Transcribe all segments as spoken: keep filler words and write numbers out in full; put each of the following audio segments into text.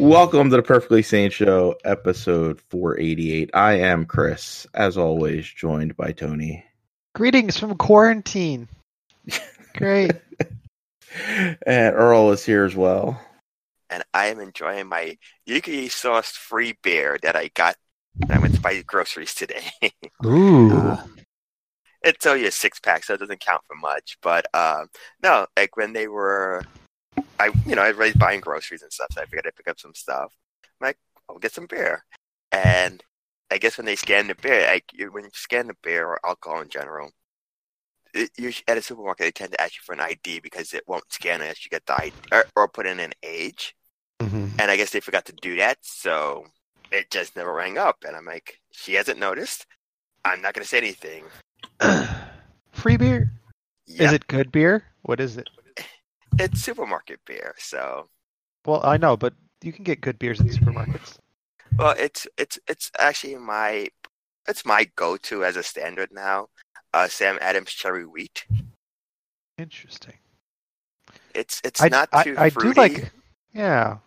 Welcome to the Perfectly Sane Show, episode four eighty-eight. I am Chris, as always, joined by Tony. Greetings from quarantine. Great. And Earl is here as well. And I am enjoying my Yuki sauce free beer that I got when I went to buy groceries today. Ooh. Uh, it's only a six pack, so it doesn't count for much. But um, no, like when they were, I you know, I was buying groceries and stuff, so I figured I'd pick up some stuff. I'm like, I'll get some beer. And I guess when they scan the beer, like you, when you scan the beer or alcohol in general, it, you, at a supermarket, they tend to ask you for an I D because it won't scan unless you get the I D or, or put in an age. Mm-hmm. And I guess they forgot to do that, so it just never rang up. And I'm like, she hasn't noticed. I'm not going to say anything. Free beer? Yep. Is it good beer? What is it? It's supermarket beer, so. Well, I know, but you can get good beers in supermarkets. Well, it's it's it's actually my it's my go-to as a standard now. Uh, Sam Adams Cherry Wheat. Interesting. It's it's I, not I, too I fruity. do like. Yeah.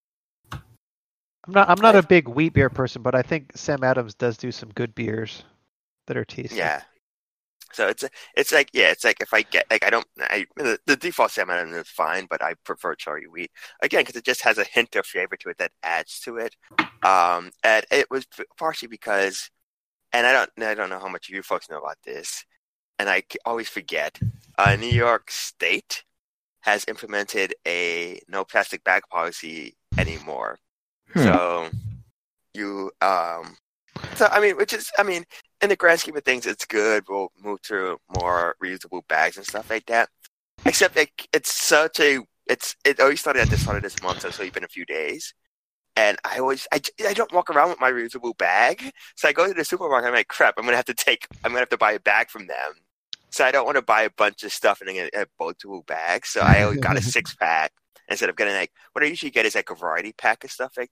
I'm not. I'm not a big wheat beer person, but I think Sam Adams does do some good beers that are tasty. Yeah. So it's it's like yeah, it's like if I get like I don't I the, the default Sam Adams is fine, but I prefer cherry wheat again because it just has a hint of flavor to it that adds to it. Um, and it was partially because, and I don't I don't know how much you folks know about this, and I always forget. Uh, New York State has implemented a no plastic bag policy anymore. Hmm. So you um, so I mean, which is I mean. In the grand scheme of things, it's good. We'll move to more reusable bags and stuff like that. Except like it's such a it's it always started at the start of this month, so it's only been a few days. And I always I, I don't walk around with my reusable bag, so I go to the supermarket. I'm like, crap, I'm gonna have to take I'm gonna have to buy a bag from them. So I don't want to buy a bunch of stuff and then get a multiple bags. So I always got a six pack instead of getting like what I usually get is like a variety pack of stuff like.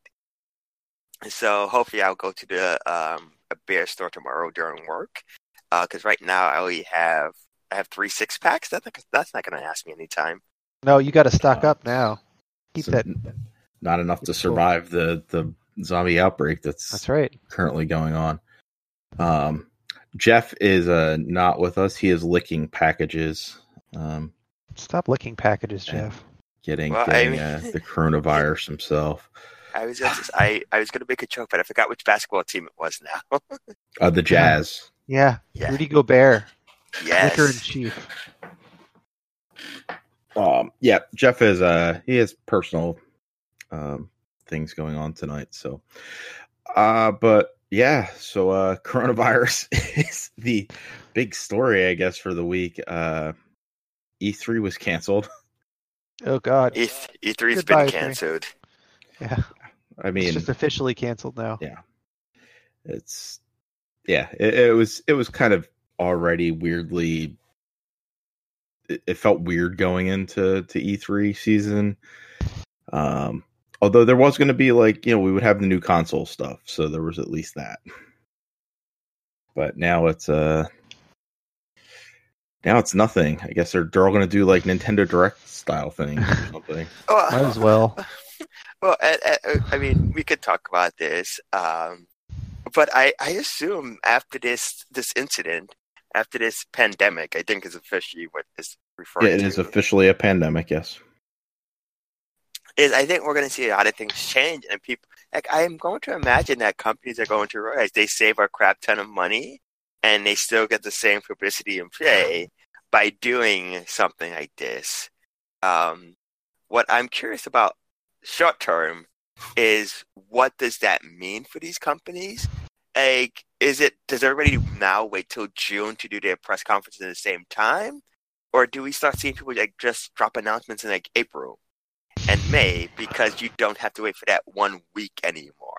So hopefully I'll go to the um. a beer store tomorrow during work because uh, right now I only have I have three six packs. That's not, that's not going to last me any time. No, you got to stock uh, up now. Keep so that. Not enough to survive cool. the the zombie outbreak that's that's right currently going on. Um, Jeff is uh, not with us. He is licking packages. Um, Stop licking packages, Jeff. Getting, well, getting I uh, mean, the coronavirus himself. I was just, I, I was going to make a joke, but I forgot which basketball team it was now. uh, the Jazz. Yeah. yeah. Rudy Gobert. Yes. Liquor in chief. Um, yeah, Jeff is, uh, he has personal um, things going on tonight. So, uh, but yeah, so uh, coronavirus is the big story, I guess, for the week. Uh, E three was canceled. Oh, God. E three's Goodbye, been canceled. Yeah. I mean, it's just officially canceled now. Yeah, it's yeah. It, it was it was kind of already weirdly. It, it felt weird going into to E three season. Um, although there was going to be like you know we would have the new console stuff, so there was at least that. But now it's uh now it's nothing. I guess they're they're all going to do like Nintendo Direct style things or something. Oh, might as well. Well, I, I, I mean, we could talk about this, um, but I, I assume after this this incident, after this pandemic, I think is officially what is referred yeah, it to. It is officially a pandemic, yes. Is I think we're going to see a lot of things change, and people like I am going to imagine that companies are going to realize they save a crap ton of money, and they still get the same publicity and play by doing something like this. Um, what I'm curious about. Short term is what does that mean for these companies? Like, is it does everybody now wait till June to do their press conference at the same time, or do we start seeing people like just drop announcements in like April and May because you don't have to wait for that one week anymore?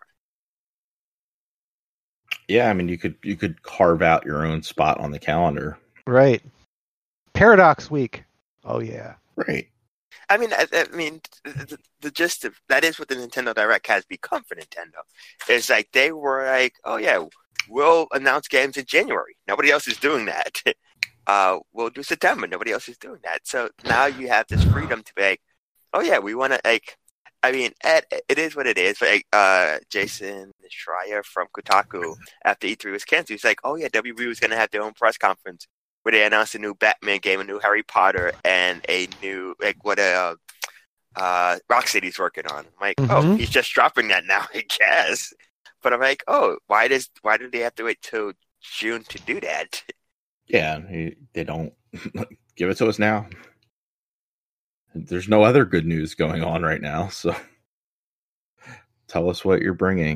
Yeah, I mean you could you could carve out your own spot on the calendar. Right. Paradox week. Oh yeah. Right. I mean, I, I mean, the, the gist of that is what the Nintendo Direct has become for Nintendo. It's like they were like, oh yeah, we'll announce games in January. Nobody else is doing that. Uh, we'll do September. Nobody else is doing that. So now you have this freedom to be like, oh yeah, we want to like, I mean, Ed, it is what it is. Like, uh, Jason Schreier from Kotaku, after E three was canceled, he's like, "Oh yeah, W B was going to have their own press conference where they announced a new Batman game, a new Harry Potter, and a new like what a uh, Rocksteady's working on." I'm like, Mm-hmm. "Oh, he's just dropping that now, I guess." But I'm like, "Oh, why does why do they have to wait till June to do that?" Yeah, they don't give it to us now. There's no other good news going on right now, so tell us what you're bringing.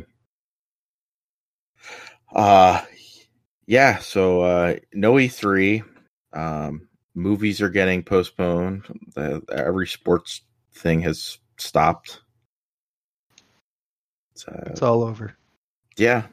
Uh yeah, so uh no E three. Um movies are getting postponed. Uh, every sports thing has stopped. It's, uh, It's all over. Yeah.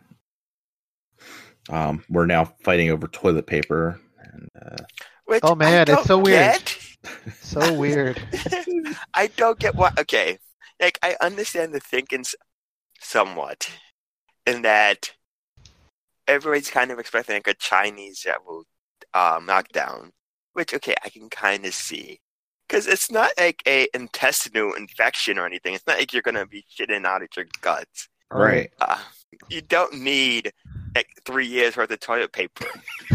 Um we're now fighting over toilet paper and uh Which Oh man, I it's so don't weird. get. So weird. I don't get what. Okay, like I understand the thinking s- somewhat, in that everybody's kind of expecting like a Chinese level um, knockdown, which okay, I can kind of see, because it's not like a intestinal infection or anything. It's not like you're gonna be shitting out of your guts. right. Uh, you don't need like three years worth of toilet paper.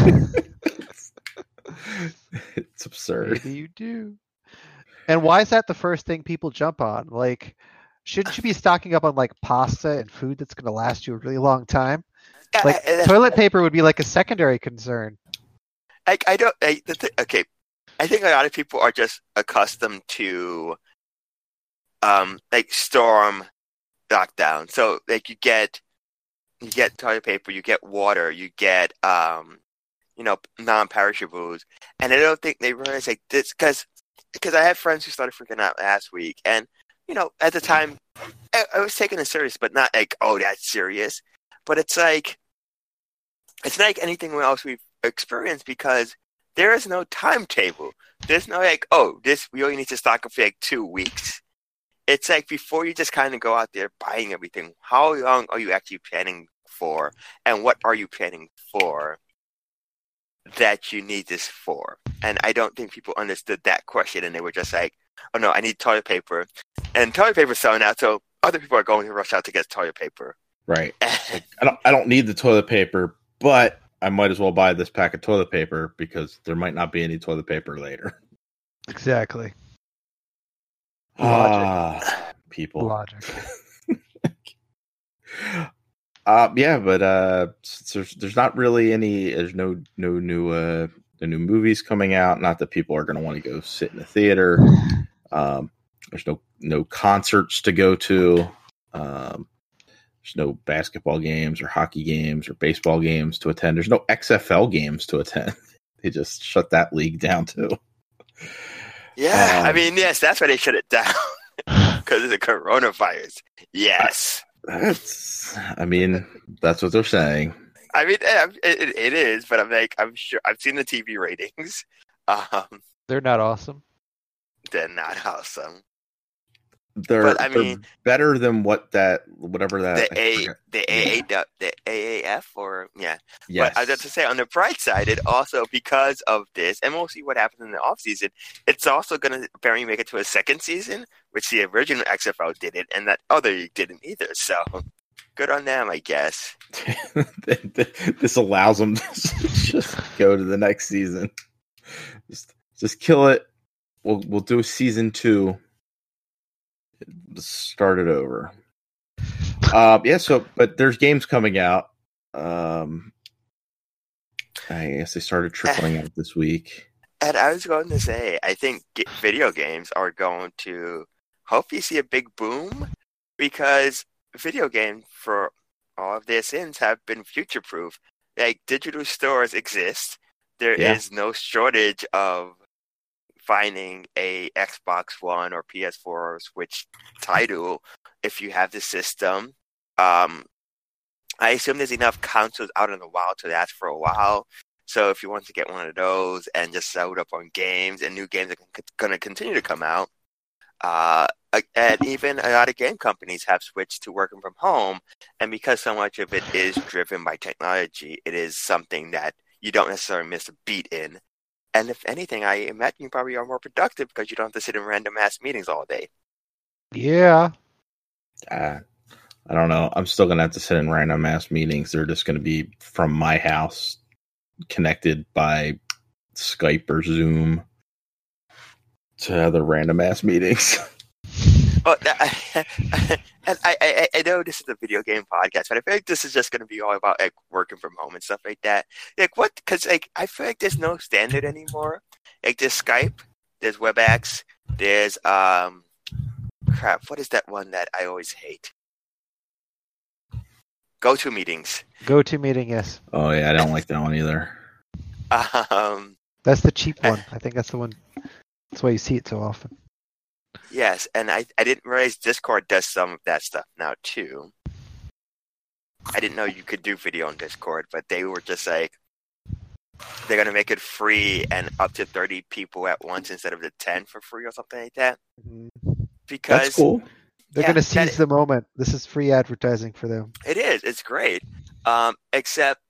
It's absurd. Maybe you do. And why is that the first thing people jump on? Like, shouldn't you be stocking up on like pasta and food that's going to last you a really long time? Like, I, I, toilet paper would be like a secondary concern. I, I don't. I, the th- okay, I think a lot of people are just accustomed to, um, like storm lockdown. So like you get, you get toilet paper, you get water, you get, um, you know, non-perishables, and I don't think they realize like this because because I had friends who started freaking out last week, and you know, at the time, I, I was taking it serious, but not like, oh, that's serious. But it's like, it's not like anything else we've experienced because there is no timetable. There's no like, oh, this we only need to stock up for like two weeks. It's like before you just kind of go out there buying everything, how long are you actually planning for, and what are you planning for that you need this for? And I don't think people understood that question, and they were just like, oh no, I need toilet paper. And toilet paper is selling out, so other people are going to rush out to get toilet paper. Right. Like, I don't I don't need the toilet paper, but I might as well buy this pack of toilet paper because there might not be any toilet paper later. Exactly. Ah, people. Logic. uh yeah, but uh there's there's not really any there's no no new uh the new movies coming out. Not that people are gonna want to go sit in a theater. Um there's no no concerts to go to. Um There's no basketball games or hockey games or baseball games to attend. There's no X F L games to attend. They just shut that league down too. Yeah, Um, I mean, yes, that's why they shut it down because of the coronavirus. Yes, That's. I mean, that's what they're saying. I mean it, it, it is, but I'm like, I'm sure I've seen the T V ratings. Um, They're not awesome. they're not awesome. They're, But, I they're mean- better than what that whatever that The I A, forget. the A A, the A A F, or yeah. Yes. But I was about to say, on the bright side, it also, because of this, and we'll see what happens in the off season, it's also going to apparently make it to a second season, which the original X F L did it, and that other league didn't either. So good on them, I guess. This allows them to just go to the next season. Just, just kill it. We'll we'll do season two. Start it over. Um, yeah. So, but there's games coming out. Um, I guess they started trickling out this week. And I was going to say, I think g- video games are going to hopefully see a big boom because video games, for all of their sins, have been future proof. Like, digital stores exist. There Yeah. is no shortage of finding a Xbox One or P S four or Switch title if you have the system. Um, I assume there's enough consoles out in the wild to last for a while. So if you want to get one of those and just load up on games, and new games are going to continue to come out, uh, and even a lot of game companies have switched to working from home. And because so much of it is driven by technology, it is something that you don't necessarily miss a beat in. And if anything, I imagine you probably are more productive because you don't have to sit in random ass meetings all day. Yeah. Uh, I don't know. I'm still gonna have to sit in random ass meetings. They're just gonna be from my house, connected by Skype or Zoom to other random ass meetings. Oh, I, and I, I, I know this is a video game podcast, but I feel like this is just going to be all about like working from home and stuff like that. Like what? Because like I feel like there's no standard anymore. Like there's Skype, there's WebEx, there's um, crap. What is that one that I always hate? GoToMeetings. GoToMeeting, yes. Oh yeah, I don't like that one either. Um, That's the cheap one. I think that's the one. That's why you see it so often. yes, and I I didn't realize Discord does some of that stuff now too. I didn't know you could do video on Discord, but they were just like, they're going to make it free and up to thirty people at once instead of the ten for free or something like that. Mm-hmm. Because That's cool. They're Yeah, going to seize that- the moment. This is free advertising for them. it is. It's great. Um, except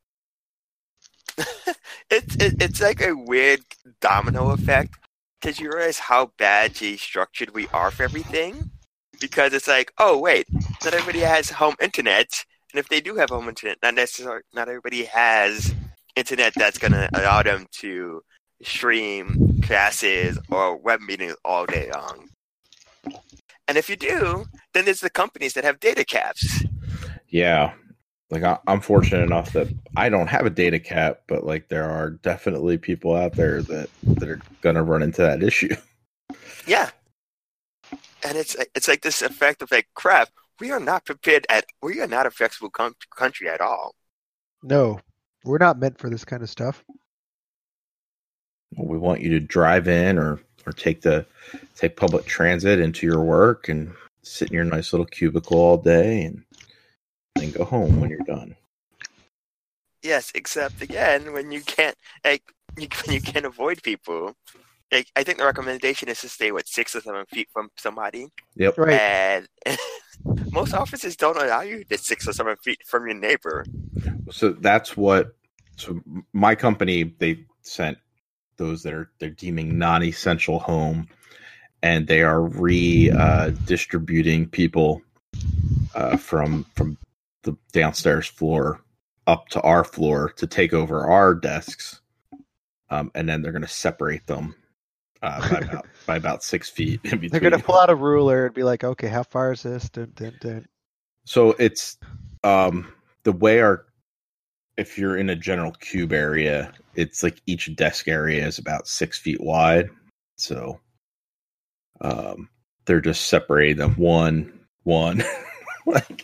it's it, it's like a weird domino effect because you realize how badly structured we are for everything. Because it's like, oh wait, not everybody has home internet, and if they do have home internet, not necessarily not everybody has internet that's going to allow them to stream classes or web meetings all day long. And if you do, then there's the companies that have data caps. Yeah, like I, I'm fortunate enough that I don't have a data cap, but like there are definitely people out there that that are gonna run into that issue. Yeah. And it's it's like this effect of like, crap, we are not prepared at, we are not a flexible com- country at all. No, we're not meant for this kind of stuff. We want you to drive in or or take the take public transit into your work and sit in your nice little cubicle all day and then go home when you're done. Yes, except again, when you can't, like, you, when you can't avoid people, like, I think the recommendation is to stay, what, six or seven feet from somebody. Yep. Right. And most offices don't allow you to six or seven feet from your neighbor. So that's what. So my company, they sent those that are they're deeming non-essential home, and they are re uh, distributing people uh, from from the downstairs floor up to our floor to take over our desks, um, and then they're going to separate them uh, by about by about six feet in between. They're going to pull out a ruler and be like, okay, how far is this? Dun, dun, dun. So it's um, the way our, if you're in a general cube area, it's like each desk area is about six feet wide. So um, they're just separating them one, one, like,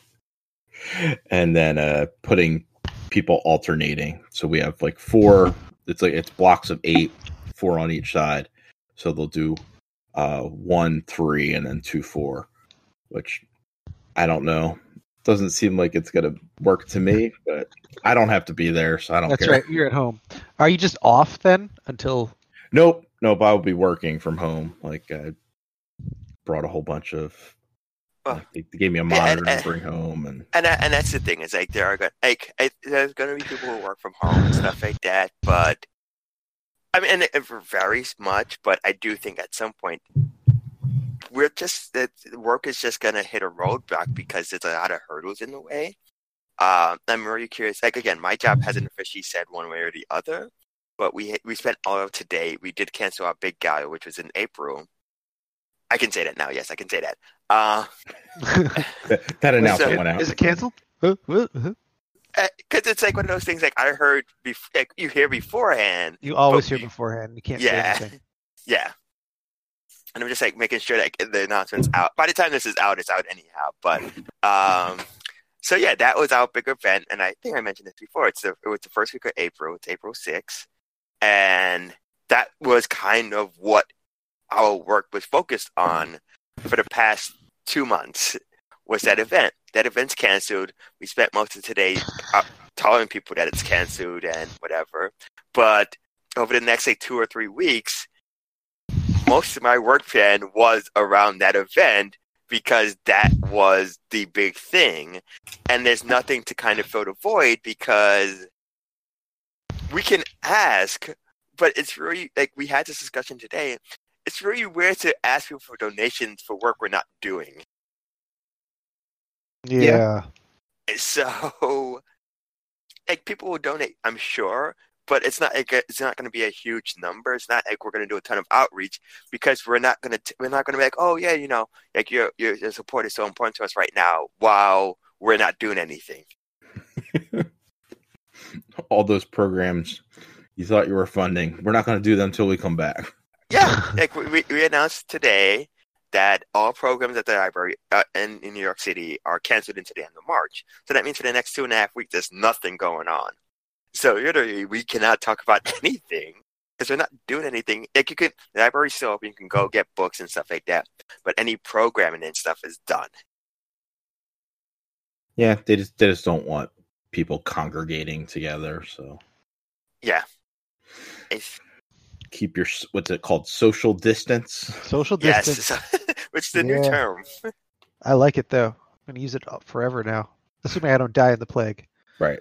and then uh, putting people alternating. So we have like four, it's like, it's blocks of eight, four on each side. So they'll do uh, one, three, and then two, four, which I don't know. Doesn't seem like it's going to work to me, but I don't have to be there, so I don't That's care. right. You're at home. Are you just off then until? Nope. Nope. I will be working from home. Like I brought a whole bunch of, Well, like, they gave me a and- monitor and- to bring home. And And that, and that's the thing, is like there are going like I, there's going to be people who work from home and stuff like that, but I mean, and it, it varies much. But I do think at some point we're just that work is just going to hit a roadblock because there's a lot of hurdles in the way. Um, I'm really curious. Like again, my job hasn't officially said one way or the other, but we we spent all of today. We did cancel our big gala, which was in April. I can say that now. Yes, I can say that. Uh, that, that announcement So- went out. Is it canceled? Huh? Huh? Huh? because it's like one of those things. Like I heard, bef- like you hear beforehand. You always But- hear beforehand. You can't Yeah. say anything. Yeah. And I'm just like making sure that the announcement's out. By the time this is out, it's out anyhow. But um, so yeah, that was our big event, and I think I mentioned this before. It's the it was the first week of April. It's April sixth, and that was kind of what our work was focused on for the past two months. Was that event? That event's canceled. We spent most of today uh, telling people that it's canceled and whatever. But over the next like two or three weeks, most of my work plan was around that event because that was the big thing. And there's nothing to kind of fill the void because we can ask, but it's really like we had this discussion today. It's really weird to ask people for donations for work we're not doing. Yeah. So, like, people will donate, I'm sure, but it's not like it's not going to be a huge number. It's not like we're going to do a ton of outreach because we're not going to we're not going to be like, oh yeah, you know, like your your support is so important to us right now, while we're not doing anything. All those programs you thought you were funding, we're not going to do them until we come back. Yeah, like we we announced today that all programs at the library uh, in, in New York City are canceled until the end of March. So that means for the next two and a half weeks, there's nothing going on. So literally, we cannot talk about anything because we're not doing anything. Like you could, the library's still open. You can go get books and stuff like that. But any programming and stuff is done. Yeah, they just they just don't want people congregating together. So yeah, it's, keep your what's it called, social distance. Social distance. Yes, which is the Yeah. new term. I like it though. I'm gonna use it forever now, assuming I don't die in the plague. Right.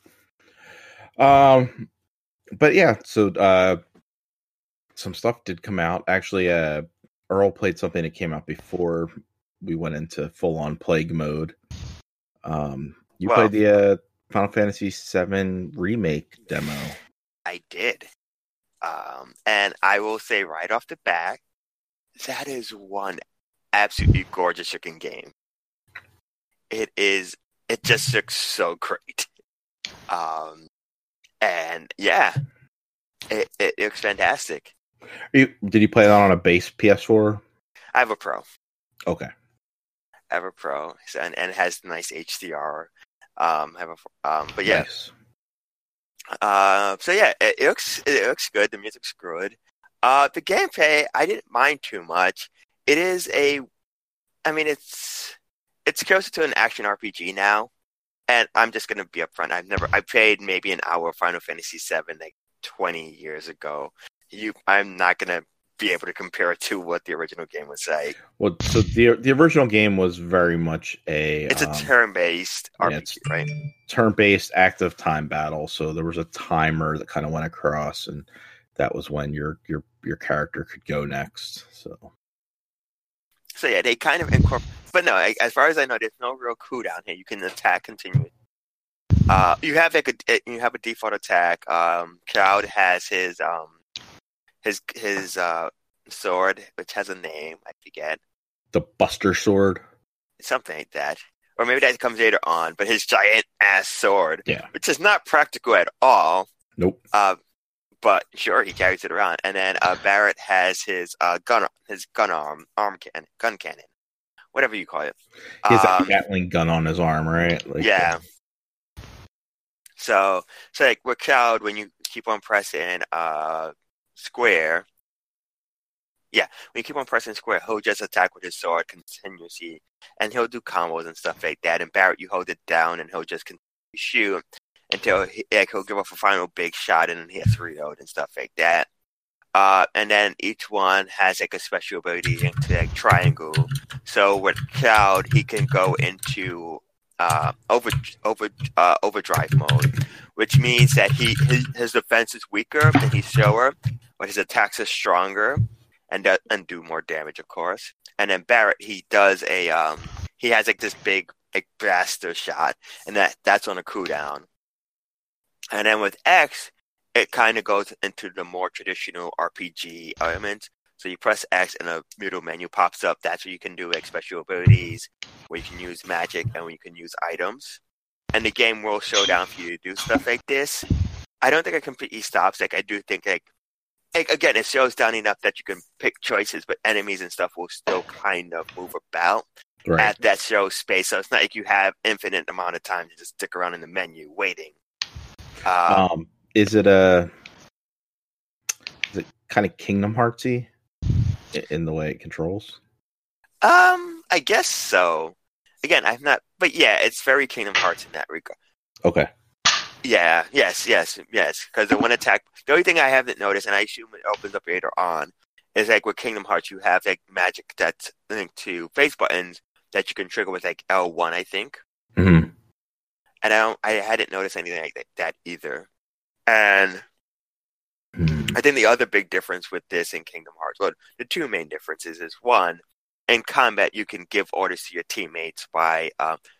Um, but yeah, so uh, some stuff did come out. Actually, uh, Earl played something that came out before we went into full on plague mode. Um, you Well- played the uh, Final Fantasy seven remake demo. I did. Um, and I will say right off the bat, that is one absolutely gorgeous looking game. It is, it just looks so great. Um, and yeah, it, it looks fantastic. You, did you play that on a base P S four? I have a Pro. Okay. I have a Pro, so, and, and it has nice H D R. Um, I have a, um, but yeah, Nice. Uh, so yeah, it, it looks it looks good. The music's good. Uh, the gameplay I didn't mind too much. It is a, I mean, it's it's closer to an action R P G now, and I'm just gonna be upfront. I've never I played maybe an hour of Final Fantasy seven like twenty years ago. You, I'm not gonna be able to compare it to what the original game was like. Well, so the the original game was very much a It's a um, turn-based yeah, R P G, it's- right? turn-based active time battle. So there was a timer that kind of went across, and that was when your your your character could go next. So So yeah, they kind of incorporate, but no, like, as far as I know, there's no real cooldown here. You can attack continuously. Uh, you have like a you have a default attack. Um, Cloud has his um his his uh sword, which has a name. I forget, the Buster Sword. something like that, or maybe that comes later on. But his giant ass sword, Yeah. which is not practical at all. Nope. Uh, but sure, he carries it around. And then uh, Barrett has his uh gun his gun arm arm can gun cannon, whatever you call it. He has that Um, Gatling gun on his arm, right? Like, yeah. So, so like with Cloud, when you keep on pressing uh square, yeah, when you keep on pressing square, he'll just attack with his sword continuously, and he'll do combos and stuff like that. And Barrett, you hold it down, and he'll just continue to shoot until he, like he'll give off a final big shot, and then he has to reload and stuff like that. Uh, and then each one has like a special ability into like triangle. So with Cloud, he can go into uh, over over uh, overdrive mode, which means that he his, his defense is weaker and he's slower, but his attacks are stronger and do, and do more damage, of course. And then Barrett, he does a um, he has like this big like blaster shot, and that that's on a cooldown. And then with X, it kind of goes into the more traditional R P G elements. So you press X and a middle menu pops up. That's where you can do like special abilities, where you can use magic and where you can use items. And the game will slow down for you to do stuff like this. I don't think it completely stops. Like I do think like, like again, it slows down enough that you can pick choices, but enemies and stuff will still kind of move about Right. at that slow space. So it's not like you have infinite amount of time to just stick around in the menu waiting. Um, Um, is it a is it kind of Kingdom Heartsy i- in the way it controls? Um, I guess so. Again, I've not, but yeah, it's very Kingdom Hearts in that regard. Okay. Yeah, yes, yes, yes. Because the one attack, the only thing I haven't noticed, and I assume it opens up later on, is like with Kingdom Hearts, you have like magic that's linked to face buttons that you can trigger with like L one, I think. Mm-hmm. And I don't, I hadn't noticed anything like that, that either. And I think the other big difference with this in Kingdom Hearts, well, the two main differences is one, in combat, you can give orders to your teammates by, um,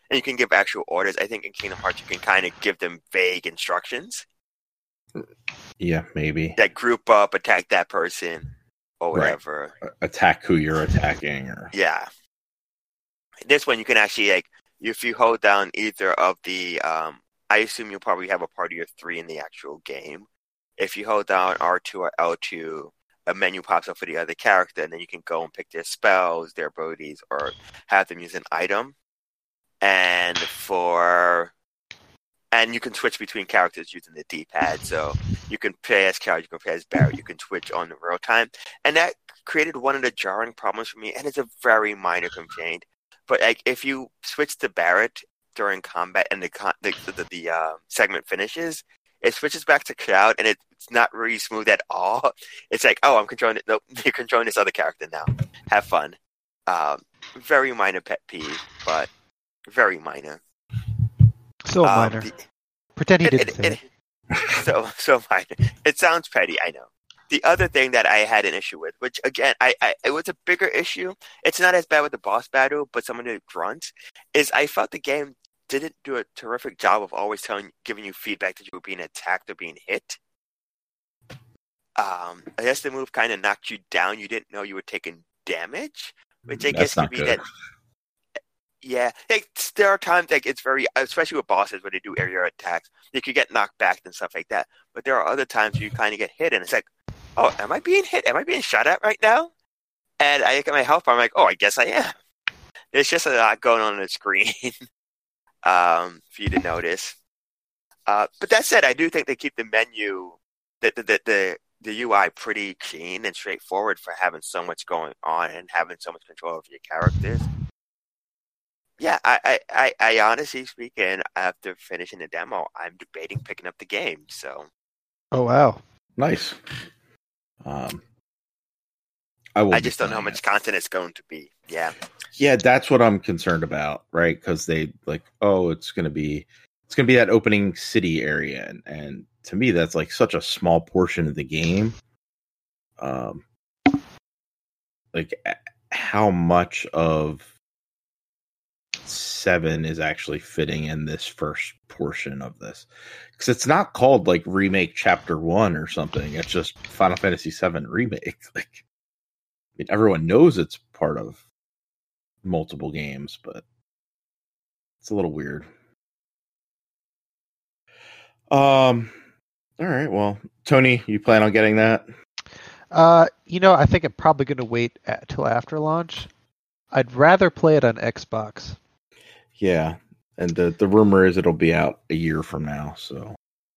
and you can give actual orders. I think in Kingdom Hearts, you can kind of give them vague instructions. Yeah, maybe. Like group up, attack that person, or whatever. Right. Attack who you're attacking. Or Yeah. This one, you can actually, like, if you hold down either of the, um, I assume you'll probably have a party of three in the actual game. If you hold down R two or L two, a menu pops up for the other character, and then you can go and pick their spells, their abilities, or have them use an item. And for and you can switch between characters using the D-pad. So you can play as Cloud, you can play as Barret, you can switch on the real time. And that created one of the jarring problems for me, and it's a very minor complaint. But like, if you switch to Barret during combat and the con- the the, the, the uh, segment finishes, it switches back to Cloud, and it, it's not really smooth at all. It's like, oh, I'm controlling it. Nope, you're controlling this other character now. Have fun. Um, very minor pet peeve, but very minor. So Um, minor. the- Pretend he it- didn't it- say it. it- so so minor. It sounds petty, I know. The other thing that I had an issue with, which again, I, I it was a bigger issue. It's not as bad with the boss battle, but some of the grunts, is I felt the game didn't do a terrific job of always telling, giving you feedback that you were being attacked or being hit. Um, I guess the move kind of knocked you down. You didn't know you were taking damage, which I guess That's could not be good. that. Yeah, like, there are times like it's very, especially with bosses where they do area attacks, you could get knocked back and stuff like that. But there are other times where you kind of get hit, and it's like, oh, am I being hit? Am I being shot at right now? And I look at my health bar, I'm like, oh, I guess I am. There's just a lot going on on the screen um, for you to notice. Uh, but that said, I do think they keep the menu, the the, the the the U I pretty clean and straightforward for having so much going on and having so much control over your characters. Yeah, I, I, I, I honestly speaking, after finishing the demo, I'm debating picking up the game. So Oh wow. Nice. Um, I will. I be just don't know how playing much it. content it's going to be. Yeah, Yeah, that's what I'm concerned about, right? Because they like, oh, it's gonna be, it's gonna be that opening city area, and, and to me, that's like such a small portion of the game. Um, like a- how much of seven is actually fitting in this first portion of this? Because it's not called like remake chapter one or something. It's just Final Fantasy seven remake. Like, I mean, everyone knows it's part of multiple games, but it's a little weird. Um. All right. Well, Tony, you plan on getting that? Uh, you know, I think I'm probably going to wait at, till after launch. I'd rather play it on Xbox. Yeah. And the the rumor is it'll be out a year from now. So,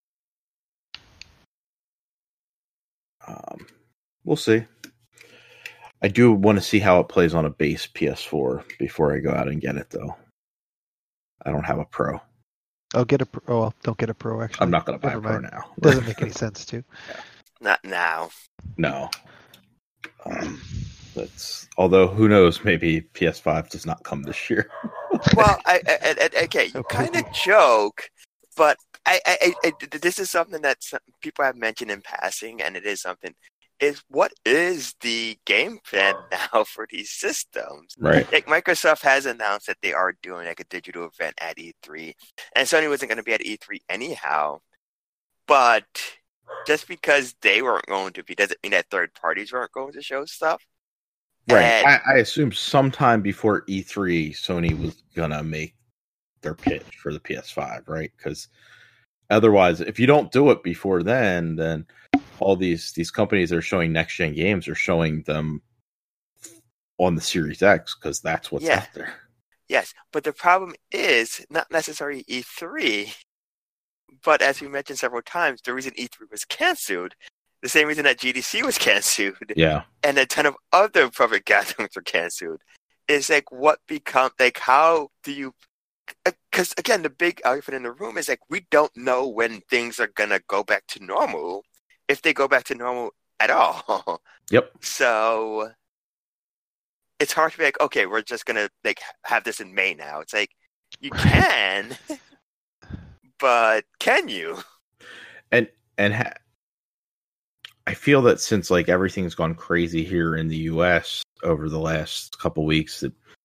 um, we'll see. I do want to see how it plays on a base P S four before I go out and get it, though. I don't have a Pro. I'll get a pro. Oh, well, don't get a pro. Actually, I'm not going to buy Never a Pro mind. now. Doesn't make any sense to. not now. No. Um, that's although who knows? Maybe P S five does not come this year. Well, I, I, I, okay, you Okay. kind of joke, but I, I, I, I- this is something that some people have mentioned in passing, and it is something. Is what is the game plan now for these systems? Right. Like, Microsoft has announced that they are doing like a digital event at E three, and Sony wasn't going to be at E three anyhow. But just because they weren't going to be doesn't mean that third parties weren't going to show stuff. Right. And- I, I assume sometime before E three, Sony was gonna make their pitch for the P S five, right? Because otherwise, if you don't do it before then, then all these these companies that are showing next gen games are showing them on the Series X because that's what's Yeah. out there. Yes, but the problem is not necessarily E three, but as we mentioned several times, the reason E three was canceled, the same reason that G D C was canceled, Yeah. and a ton of other public gatherings were canceled, is like what become like how do you? Because again, the big elephant in the room is like we don't know when things are gonna go back to normal, if they go back to normal at all. Yep. So it's hard to be like, okay, we're just gonna like have this in May now. It's like you can, but can you? And and ha- I feel that since like everything's gone crazy here in the U S over the last couple weeks, that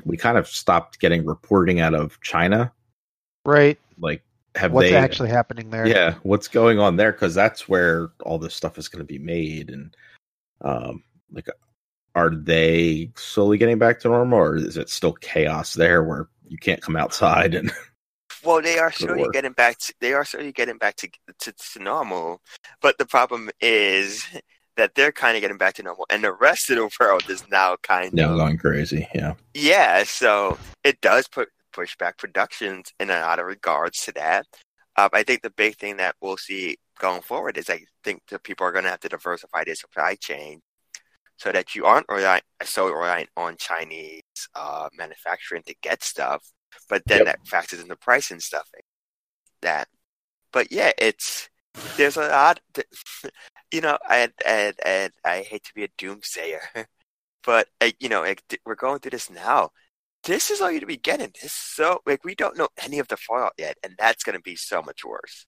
we kind of stopped getting reporting out of China. Right. Like, have What's they actually happening there? Yeah, what's going on there? Because that's where all this stuff is going to be made, and um, like, are they slowly getting back to normal, or is it still chaos there where you can't come outside? And well, they are Good slowly work. getting back. To, they are slowly getting back to, to to normal, but the problem is that they're kind of getting back to normal, and the rest of the world is now kind yeah, of going crazy. Yeah, yeah. So it does put push back productions in a lot of regards to that. Um, I think the big thing that we'll see going forward is I think that people are going to have to diversify their supply chain so that you aren't reliant, so reliant on Chinese uh, manufacturing to get stuff, but then Yep. that factors in the price and stuff like that. But yeah, it's there's a lot, you know. And and and I hate to be a doomsayer, but uh, you know, like, we're going through this now. This is all you're to be getting. This is so like we don't know any of the fallout yet, and that's going to be so much worse.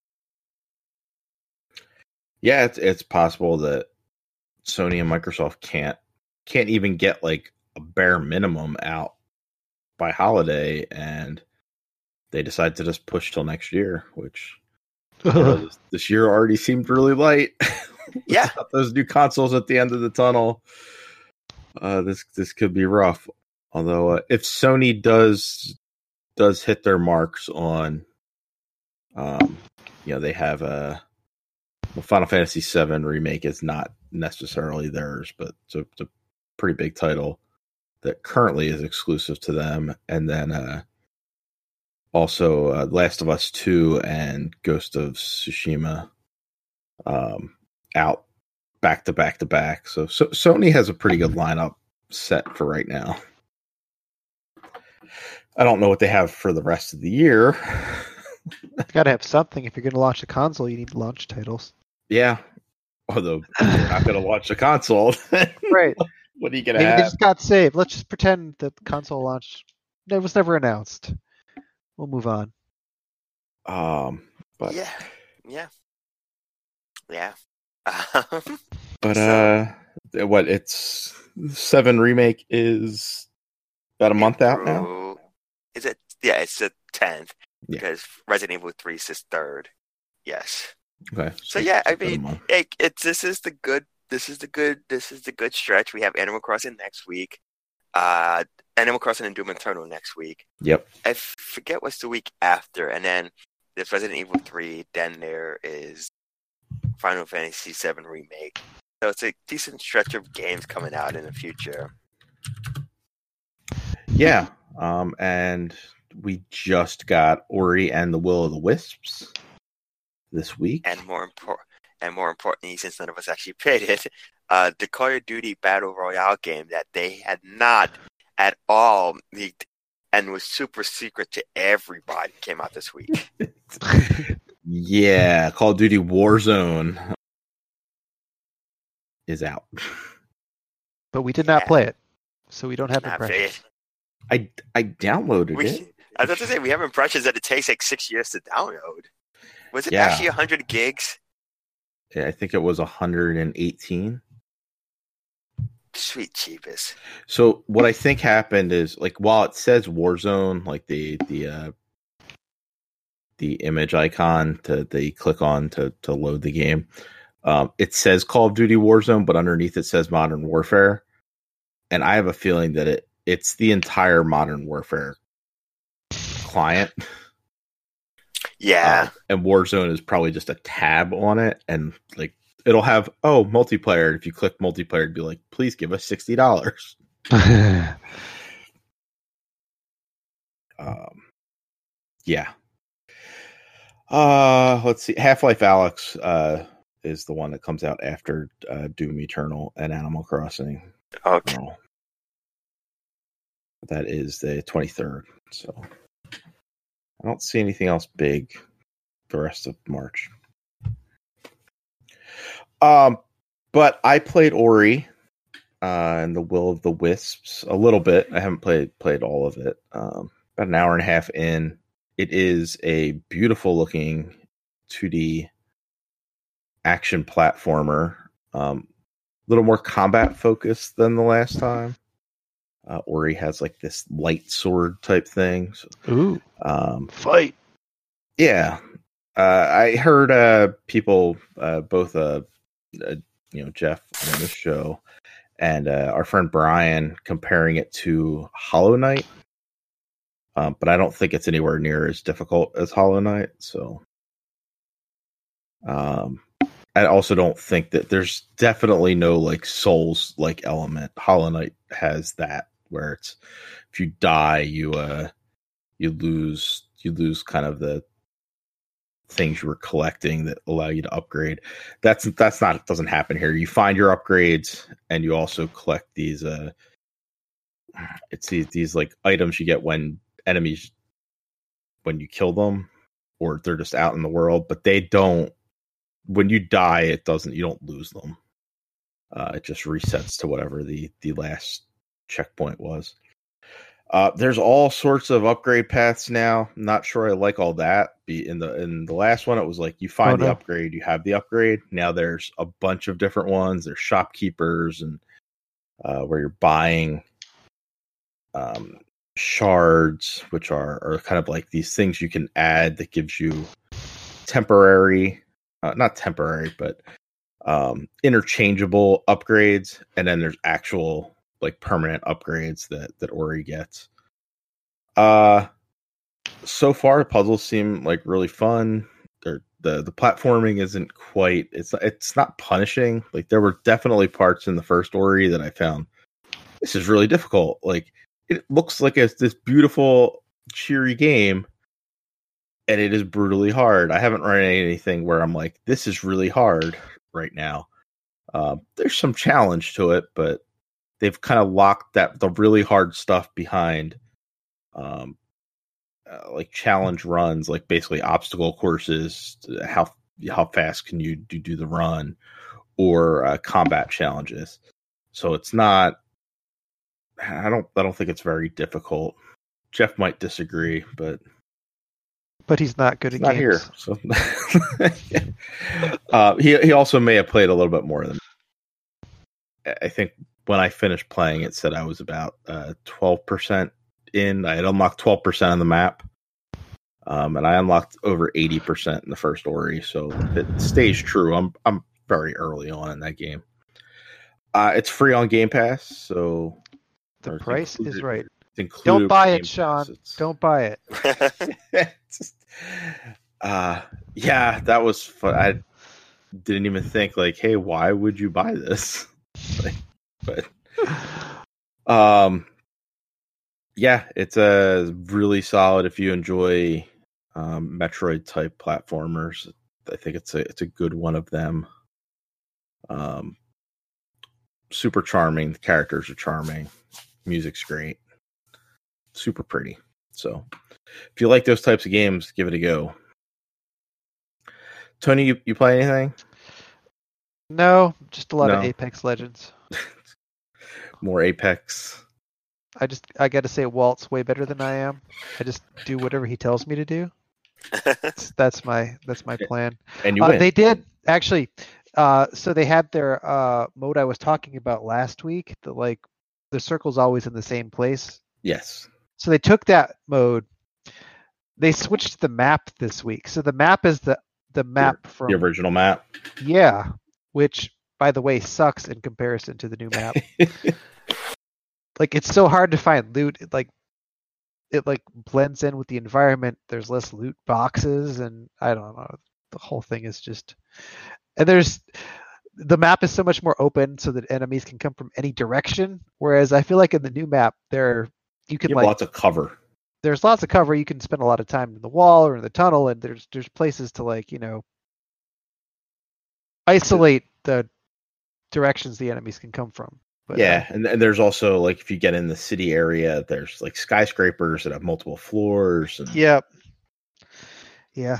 yeah, it's it's possible that Sony and Microsoft can't can't even get like a bare minimum out by holiday, and they decide to just push till next year, which you know, this, this year already seemed really light. Yeah. Without those new consoles at the end of the tunnel, uh, this this could be rough. Although, uh, if Sony does does hit their marks on, um, you know, they have a the Final Fantasy seven remake is not necessarily theirs, but it's a, it's a pretty big title that currently is exclusive to them. And then uh, also uh, Last of Us two and Ghost of Tsushima um, out back to back to back. So, so Sony has a pretty good lineup set for right now. I don't know what they have for the rest of the year. You gotta have something. If you're gonna launch a console, you need launch titles. Yeah. Although you're not going to launch a console. Right. What are you going to Maybe have? they just got saved. Let's just pretend that the console launch it was never announced. We'll move on. Um, but Yeah, yeah, yeah. but uh, what it's seven remake is about a month out now. April- Is it? Yeah, it's the tenth Yeah. because Resident Evil three is third. Yes. Okay. So yeah, I about a mean, month. it, it's this is the good. This is the good. This is the good stretch. We have Animal Crossing next week. Uh, Animal Crossing and Doom Eternal next week. Yep. I forget what's the week after, and then there's Resident Evil three. Then there is Final Fantasy seven remake. So it's a decent stretch of games coming out in the future. Yeah. Um, and we just got Ori and the Will of the Wisps this week. And more important, and more importantly, since none of us actually played it, uh, the Call of Duty Battle Royale game that they had not at all leaked and was super secret to everybody came out this week. Yeah, Call of Duty Warzone is out. But we did not Yeah. play it, so we don't have Not impressions. played. I I downloaded We, it. I was about to say we have impressions that it takes like six years to download. Was it Yeah. actually one hundred gigs? I think it was one hundred eighteen. Sweet cheapest. So what I think happened is, like, while it says Warzone, like the the uh, the image icon to they click on to to load the game, um, it says Call of Duty Warzone, but underneath it says Modern Warfare, and I have a feeling that it it's the entire Modern Warfare client. Yeah. Uh, and Warzone is probably just a tab on it, and like it'll have oh multiplayer. If you click multiplayer, it'd be like, please give us sixty dollars. Um, yeah. Uh, let's see. Half-Life Alyx uh, is the one that comes out after uh, Doom Eternal and Animal Crossing. Okay. Oh. That is the twenty-third. So I don't see anything else big the rest of March. Um, but I played Ori uh, and the Will of the Wisps a little bit. I haven't played played all of it. Um, about an hour and a half in. It is a beautiful looking two D action platformer. Um, a little more combat focused than the last time. Uh, Ori has like this light sword type thing. So, Ooh, um, fight! yeah, uh, I heard uh, people, uh, both uh, uh, you know Jeff on this show and uh, our friend Brian comparing it to Hollow Knight, um, but I don't think it's anywhere near as difficult as Hollow Knight. So, um, I also don't think that there's definitely no like Souls like element. Hollow Knight has that where it's if you die, you uh you lose you lose kind of the things you were collecting that allow you to upgrade. That's that's not it doesn't happen here. You find your upgrades and you also collect these uh it's these, these like items you get when enemies when you kill them or they're just out in the world, but they don't when you die it doesn't you don't lose them. Uh it just resets to whatever the the last checkpoint was. Uh, there's all sorts of upgrade paths now. I'm not sure I like all that. Be in the in the last one, it was like you find Oh, the no. upgrade, you have the upgrade. Now there's a bunch of different ones. There's shopkeepers and uh, where you're buying um, shards, which are are kind of like these things you can add that gives you temporary, uh, not temporary, but um, interchangeable upgrades. And then there's actual like permanent upgrades that that Ori gets. Uh so far puzzles seem like really fun. They're, the the platforming isn't quite it's it's not punishing. Like there were definitely parts in the first Ori that I found this is really difficult. Like it looks like it's this beautiful cheery game and it is brutally hard. I haven't run anything where I'm like this is really hard right now. Uh, there's some challenge to it, but they've kind of locked that the really hard stuff behind, um, uh, like challenge runs, like basically obstacle courses. How how fast can you do, do the run, or uh, combat challenges? So it's not. I don't. I don't think it's very difficult. Jeff might disagree, but But he's not good he's at not games. here. So uh, he he also may have played a little bit more than. I think when I finished playing, it said I was about uh, twelve percent in. I had unlocked twelve percent on the map. Um, and I unlocked over eighty percent in the first Ori. So if it stays true, I'm I'm very early on in that game. Uh, it's free on Game Pass. So The price included, is right. Don't buy it, Game Sean. Pass. Don't buy it. uh, yeah, that was fun. I didn't even think like, hey, why would you buy this? Like, but um yeah, it's a really solid if you enjoy um Metroid type platformers. I think it's a it's a good one of them. Um super charming, the characters are charming, music's great, super pretty. So if you like those types of games, give it a go. Tony, you, you play anything? No, just a lot No. of Apex Legends. More Apex. I just I got to say Walt's way better than I am. I just do whatever he tells me to do. That's, that's my that's my plan. And you Uh, win. they did actually. Uh, so they had their uh, mode I was talking about last week. The like the circle's always in the same place. Yes. So they took that mode. They switched to the map this week. So the map is the the map from The original map. Yeah, which by the way sucks in comparison to the new map. Like it's so hard to find loot. It like it like blends in with the environment. There's less loot boxes, and I don't know. The whole thing is just and there's the map is so much more open, so that enemies can come from any direction. Whereas I feel like in the new map, there you can You have like lots of cover. there's lots of cover. You can spend a lot of time in the wall or in the tunnel, and there's there's places to like you know isolate the directions the enemies can come from. But, yeah, uh, and, and there's also like if you get in the city area, there's like skyscrapers that have multiple floors. And yeah, yeah.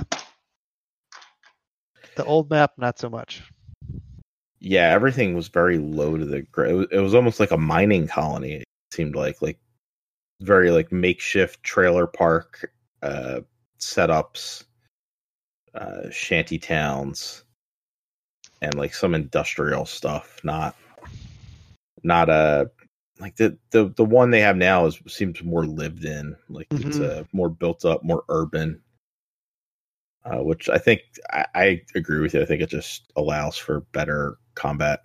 The old map, not so much. yeah, everything was very low to the ground. It was, it was almost like a mining colony. It seemed like like very like makeshift trailer park uh, setups, uh, shanty towns, and like some industrial stuff. Not not a like the, the the one they have now is seems more lived in. Like mm-hmm. it's uh, more built up, more urban. Uh, which I think I, I agree with you. I think it just allows for better combat.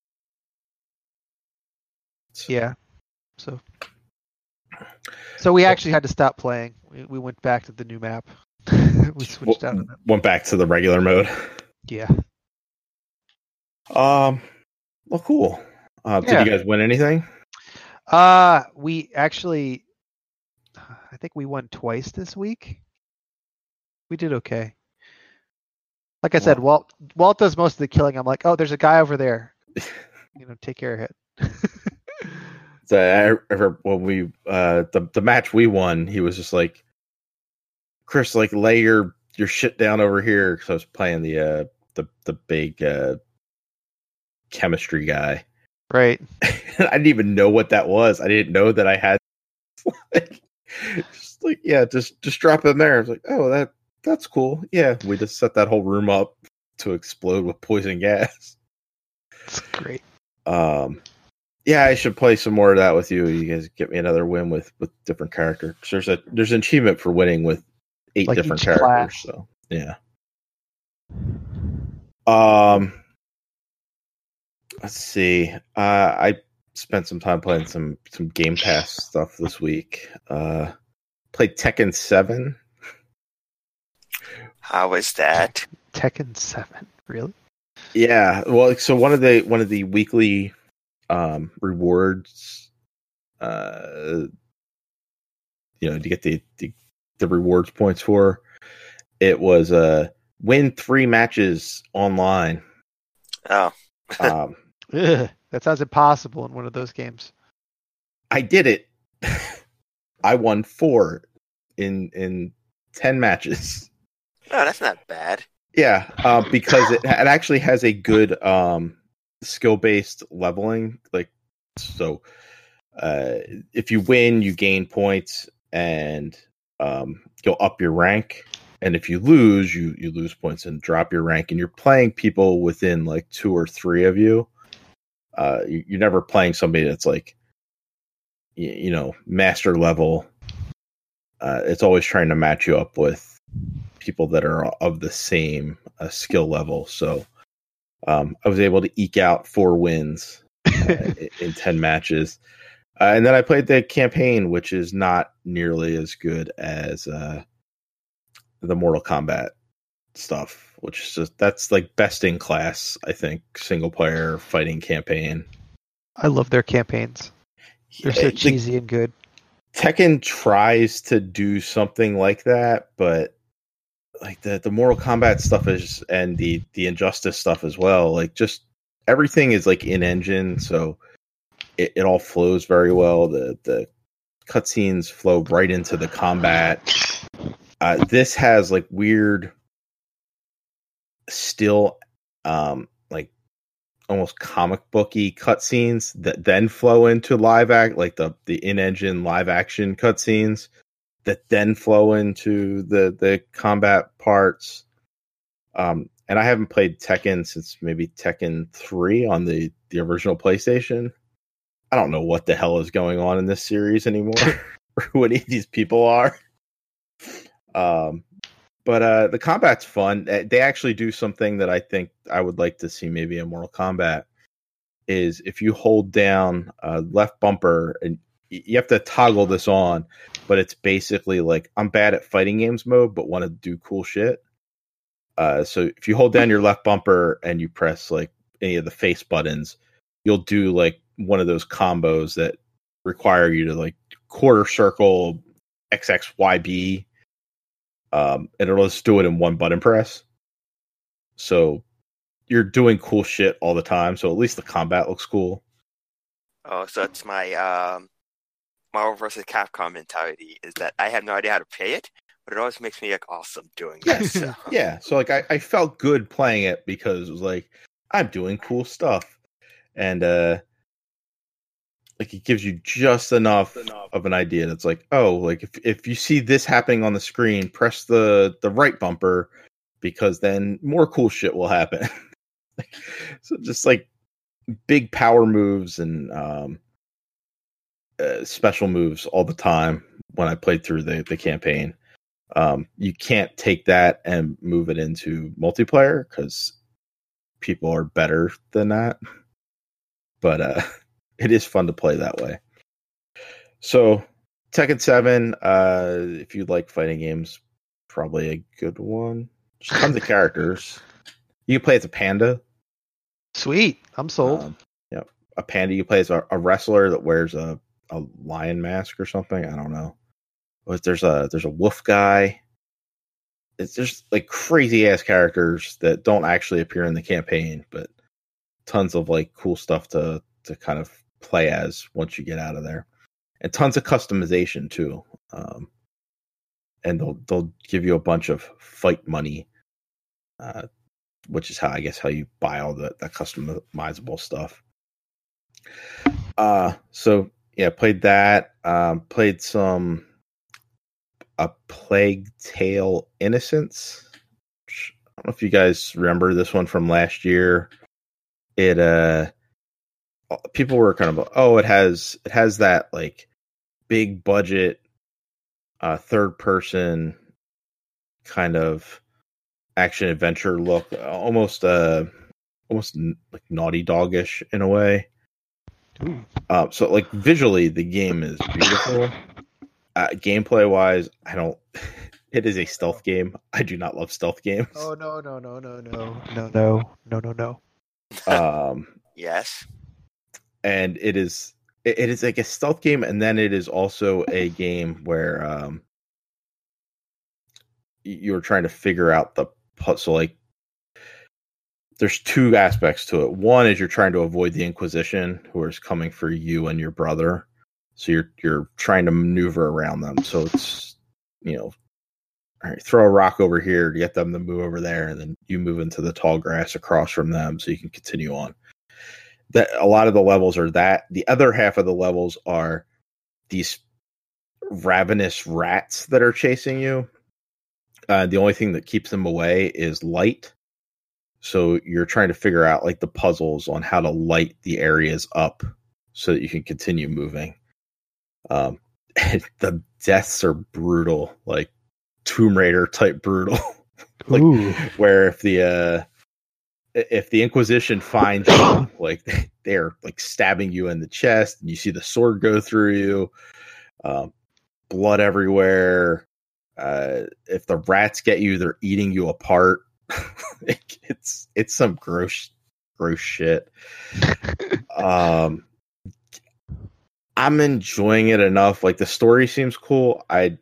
So. Yeah. So. So we actually had to stop playing. We, we went back to the new map. we switched w- out. Of went back to the regular mode. Yeah. Um. Well, cool. Uh, yeah. Did you guys win anything? Uh, we actually, I think we won twice this week. We did okay. Like I said, Walt Walt does most of the killing. I'm like, oh, there's a guy over there. You know, take care of it. So I remember when we uh the the match we won, he was just like, Chris, like lay your your shit down over here, because I was playing the uh the the big uh chemistry guy. Right. I didn't even know what that was. I didn't know that I had like just like yeah, just just drop it in there. I was like, oh, that that's cool. Yeah, we just set that whole room up to explode with poison gas. That's great. Um. Yeah, I should play some more of that with you. You guys get me another win with, with different characters. There's a there's an achievement for winning with eight like different characters. Class. So yeah. Um, let's see. Uh, I spent some time playing some some Game Pass stuff this week. Uh, played Tekken seven. How was that? Tekken seven, really? Yeah. Well, so one of the one of the weekly um rewards uh you know to get the, the the rewards points for it was uh win three matches online. Oh. um Ugh, that sounds impossible in one of those games. I did it. I won four in in ten matches. Oh, that's not bad. Yeah, uh, because it, it actually has a good um skill-based leveling. Like, so uh if you win, you gain points and um go up your rank, and if you lose, you you lose points and drop your rank. And you're playing people within like two or three of you. Uh you, you're never playing somebody that's like you, you know master level. Uh it's always trying to match you up with people that are of the same uh, skill level. So Um, I was able to eke out four wins uh, in ten matches. Uh, and then I played the campaign, which is not nearly as good as uh, the Mortal Kombat stuff, which is just, that's like best in class, I think, single player fighting campaign. I love their campaigns. They're so cheesy the, and good. Tekken tries to do something like that, but like the, the Mortal Kombat stuff is, and the, the Injustice stuff as well. Like just everything is like in engine, so it, it all flows very well. The the cutscenes flow right into the combat. Uh, this has like weird, still, um, like almost comic booky cutscenes that then flow into live act, like the the in engine live action cutscenes that then flow into the the combat parts. Um, and I haven't played Tekken since maybe Tekken three on the, the original PlayStation. I don't know what the hell is going on in this series anymore, or who any of these people are. Um, but uh, the combat's fun. They actually do something that I think I would like to see maybe in Mortal Kombat, is if you hold down uh, left bumper, and you have to toggle this on, but it's basically like I'm bad at fighting games mode, but want to do cool shit. Uh, so if you hold down your left bumper and you press like any of the face buttons, you'll do like one of those combos that require you to like quarter circle X X Y B, um, and it'll just do it in one button press. So you're doing cool shit all the time. So at least the combat looks cool. Oh, so it's my um, Marvel versus. Capcom mentality, is that I have no idea how to play it, but it always makes me like awesome doing this. So. Yeah, so like I, I felt good playing it because it was like I'm doing cool stuff, and uh, like it gives you just enough of an idea that's like, oh, like if if you see this happening on the screen, press the the right bumper, because then more cool shit will happen. So just like big power moves and um uh, special moves all the time when I played through the, the campaign. Um, you can't take that and move it into multiplayer because people are better than that. But uh, it is fun to play that way. So Tekken seven, uh, if you like fighting games, probably a good one. There's tons of characters. You can play as a panda. Sweet. I'm sold. Um, yeah, a panda. You play as a, a wrestler that wears a, a lion mask or something. I don't know. There's a there's a wolf guy. It's just like crazy ass characters that don't actually appear in the campaign, but tons of like cool stuff to to kind of play as once you get out of there, and tons of customization too. Um, and they'll they'll give you a bunch of fight money, uh, which is how I guess how you buy all the that customizable stuff. Uh, so yeah, played that. Um, played some. A Plague Tale Innocence. I don't know if you guys remember this one from last year. It uh people were kind of oh it has it has that like big budget uh third person kind of action adventure look, almost uh almost like Naughty Dog-ish in a way. Ooh. Uh, so like visually the game is beautiful. Uh, gameplay wise, I don't. It is a stealth game. I do not love stealth games. Oh no no no no no no no no no no. Um. Yes. And it is. It, it is like a stealth game, and then it is also a game where um. You're trying to figure out the puzzle. Like, there's two aspects to it. One is you're trying to avoid the Inquisition, who is coming for you and your brother. So you're you're trying to maneuver around them. So it's, you know, all right, throw a rock over here to get them to move over there, and then you move into the tall grass across from them so you can continue on. That a lot of the levels are that. The other half of the levels are these ravenous rats that are chasing you. Uh, the only thing that keeps them away is light. So you're trying to figure out like the puzzles on how to light the areas up so that you can continue moving. Um, the deaths are brutal, like Tomb Raider type brutal. Like, Ooh. where if the uh, if the Inquisition finds you, like they're like stabbing you in the chest, and you see the sword go through you, um, blood everywhere. Uh, if the rats get you, they're eating you apart. it's it's some gross gross shit. Um. I'm enjoying it enough. Like the story seems cool. I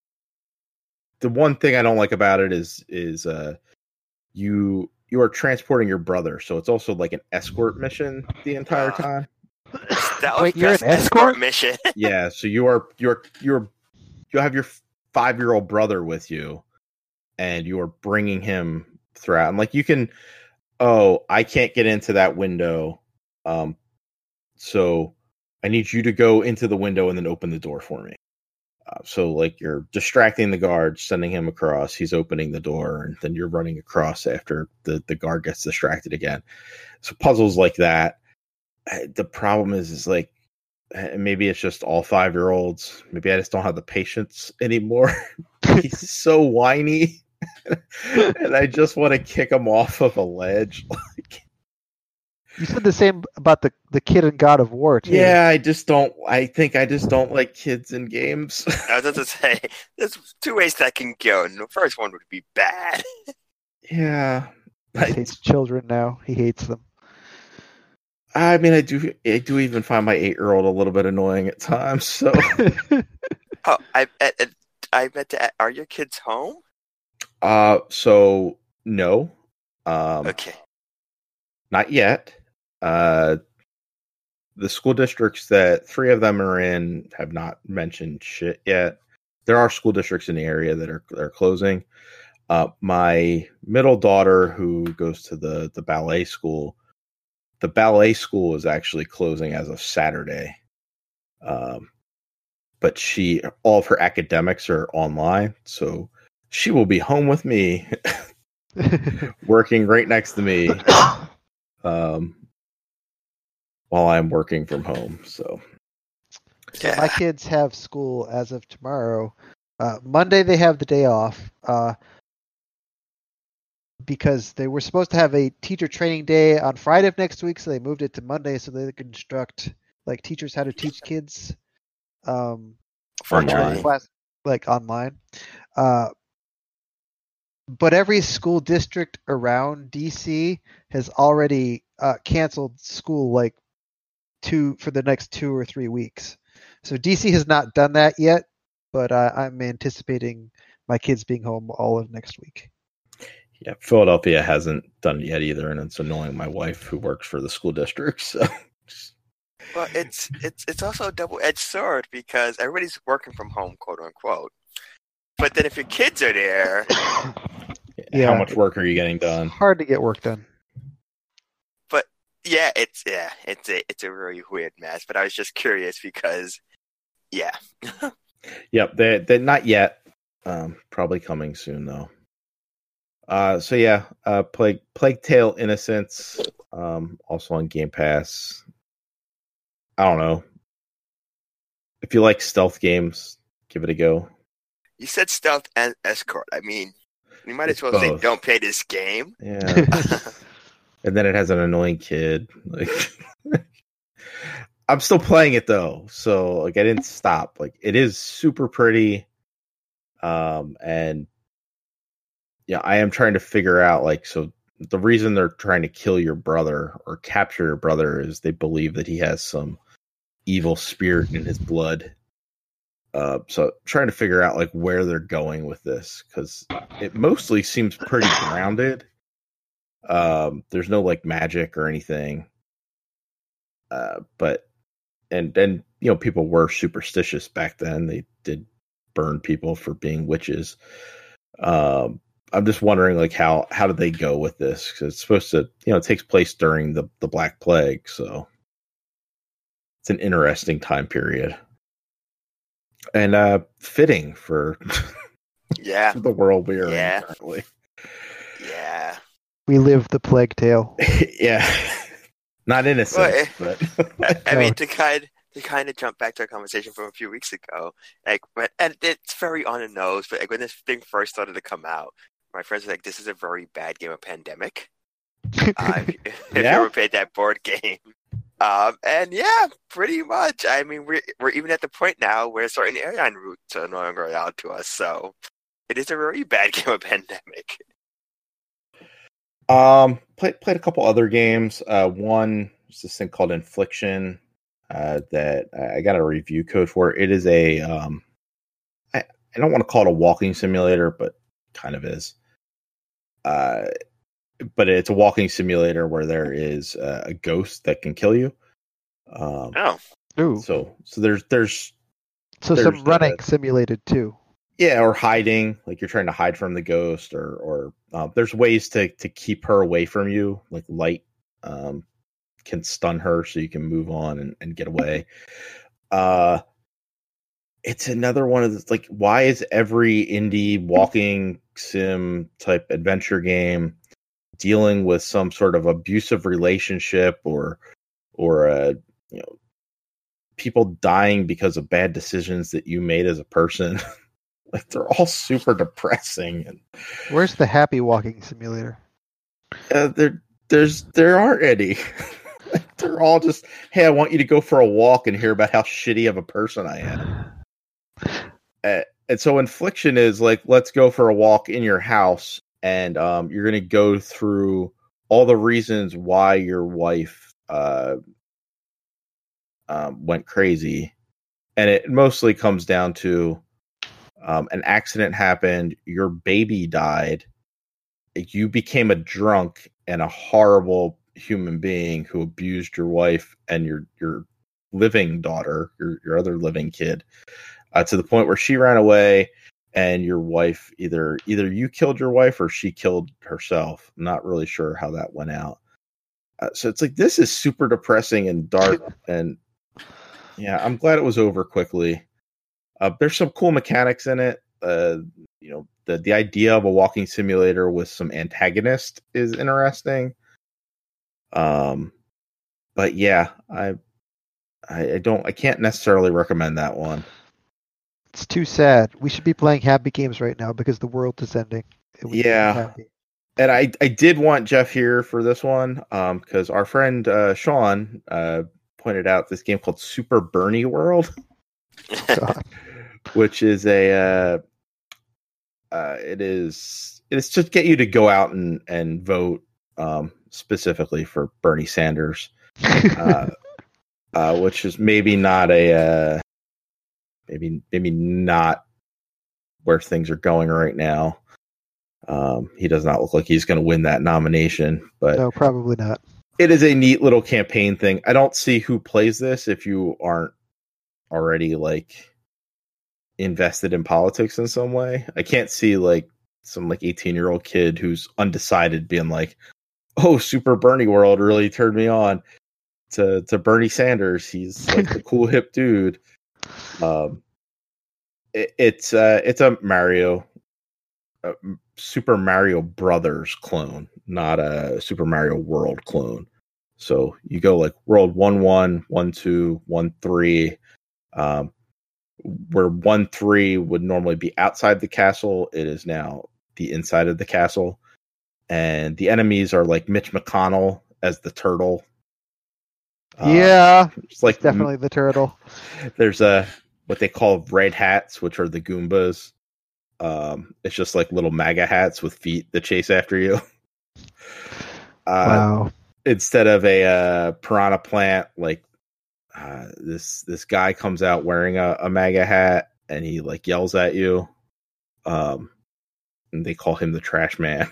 the one thing I don't like about it is is uh you you are transporting your brother, so it's also like an escort mission the entire time. That was Wait, you're best an escort? mission. Yeah, so you are you're you're you have your five year old brother with you, and you are bringing him throughout. And like you can, oh, I can't get into that window, um, so I need you to go into the window and then open the door for me. Uh, so like you're distracting the guard, sending him across. He's opening the door, and then you're running across after the, the guard gets distracted again. So puzzles like that. The problem is, is like maybe it's just all five year olds. Maybe I just don't have the patience anymore. He's so whiny, and I just want to kick him off of a ledge. Like, You said the same about the, the kid in God of War, too. yeah, I just don't. I think I just don't like kids in games. I was about to say, there's two ways that can go. And the first one would be bad. Yeah, He I, hates children now. He hates them. I mean, I do. I do even find my eight year old a little bit annoying at times. So, Oh, I, I, I meant to. Are your kids home? uh, so no, um, Okay. not yet. Uh, the school districts that three of them are in have not mentioned shit yet. There are school districts in the area that are that are closing. Uh, my middle daughter, who goes to the the ballet school, the ballet school is actually closing as of Saturday. Um, but she, all of her academics are online, so she will be home with me, working right next to me. Um, while I'm working from home. So So Yeah. my kids have school as of tomorrow. Uh, Monday they have the day off uh, because they were supposed to have a teacher training day on Friday of next week, so they moved it to Monday so they could instruct like teachers how to teach kids um, Virtually. class like online. Uh, but every school district around D C has already uh, canceled school like two for the next two or three weeks. So D C has not done that yet, but uh, I'm anticipating my kids being home all of next week. Yeah, Philadelphia hasn't done it yet either, and it's annoying my wife who works for the school district. So, Well, it's it's it's also a double-edged sword because everybody's working from home, quote unquote. But then if your kids are there, Yeah. how much work are you getting done? Hard to get work done. yeah, it's yeah, it's a it's a really weird mess. But I was just curious because, yeah, Yep, they they're not yet. Um, probably coming soon though. Uh, so yeah, uh, Plague Plague Tale: Innocence, um, also on Game Pass. I don't know. If you like stealth games, give it a go. you said stealth and escort. I mean, you might It's as well say both. don't play this game. Yeah, and then it has an annoying kid. Like, I'm still playing it though, so like I didn't stop. Like it is super pretty, um, and yeah, I am trying to figure out like so. The reason they're trying to kill your brother or capture your brother is they believe that he has some evil spirit in his blood. Uh, so trying to figure out like where they're going with this because it mostly seems pretty grounded. Um, there's no like magic or anything. Uh, but and then you know people were superstitious back then. They did burn people for being witches. Um, I'm just wondering, like, how how did they go with this? Because it's supposed to, you know, it takes place during the, the Black Plague, so it's an interesting time period and uh, fitting for Yeah, the world we are Yeah. in currently. yeah. We live the plague tale. Yeah, not innocent, Well, but I, I No. mean, to kind to kind of jump back to our conversation from a few weeks ago, like, when, and it's very on the nose, but like when this thing first started to come out, my friends were like, "This is a very bad game of Pandemic." Uh, if if you Yeah? ever played that board game, um, and yeah, pretty much. I mean, we're we're even at the point now where certain airline routes are no longer allowed to us, so it is a very bad game of Pandemic. Um, played played a couple other games. Uh, one is this thing called Infliction. Uh, that I got a review code for. It is a um, I I don't want to call it a walking simulator, but kind of is. Uh, but it's a walking simulator where there is uh, a ghost that can kill you. Um, Oh, Ooh. so so there's there's So there's some running the- simulated too. yeah, or hiding, like you're trying to hide from the ghost, or or uh, there's ways to to keep her away from you, like light um, can stun her so you can move on and, and get away. Uh, it's another one of the like, why is every indie walking sim type adventure game dealing with some sort of abusive relationship or or uh, you know people dying because of bad decisions that you made as a person? Like they're all super depressing, and Where's the happy walking simulator? uh, there, there's there aren't any. Like, they're all just, hey, I want you to go for a walk and hear about how shitty of a person I am. Uh, and so Infliction is like, let's go for a walk in your house, and um, you're going to go through all the reasons why your wife uh, um, went crazy, and it mostly comes down to. Um, an accident happened, your baby died, you became a drunk and a horrible human being who abused your wife and your your living daughter, your your other living kid, uh, to the point where she ran away, and your wife either either you killed your wife or she killed herself. I'm not really sure how that went out. Uh, so it's like, this is super depressing and dark, and yeah, I'm glad it was over quickly. Uh, there's some cool mechanics in it. Uh, you know, the the idea of a walking simulator with some antagonist is interesting. Um, but yeah, I I, I don't. I can't necessarily recommend that one. It's too sad. We should be playing happy games right now because the world is ending. And we need to be Yeah. happy. And I, I did want Jeff here for this one um, because our friend uh, Sean uh, pointed out this game called Super Bernie World, God. which is a uh, uh, it is it's just get you to go out and and vote um, specifically for Bernie Sanders, uh, uh, which is maybe not a uh, maybe maybe not where things are going right now. Um, he does not look like he's going to win that nomination, but No, probably not. it is a neat little campaign thing. I don't see who plays this if you aren't already like invested in politics in some way. I can't see like some like eighteen year old kid who's undecided being like, "Oh, Super Bernie World really turned me on to to Bernie Sanders. He's like the cool hip dude." Um, it, it's uh, it's a Mario. Uh, Super Mario Brothers clone, not a Super Mario World clone. So you go like World one, one, one, two, one, three, um, where one, three would normally be outside the castle. It is now the inside of the castle. And the enemies are like Mitch McConnell as the turtle. Yeah. Uh, it's like definitely the turtle. There's a, what they call red hats, which are the Goombas. Um, it's just like little MAGA hats with feet that chase after you. Uh, Wow. Instead of a uh, piranha plant, like uh, this this guy comes out wearing a, a MAGA hat and he like yells at you. Um, and they call him the Trash Man.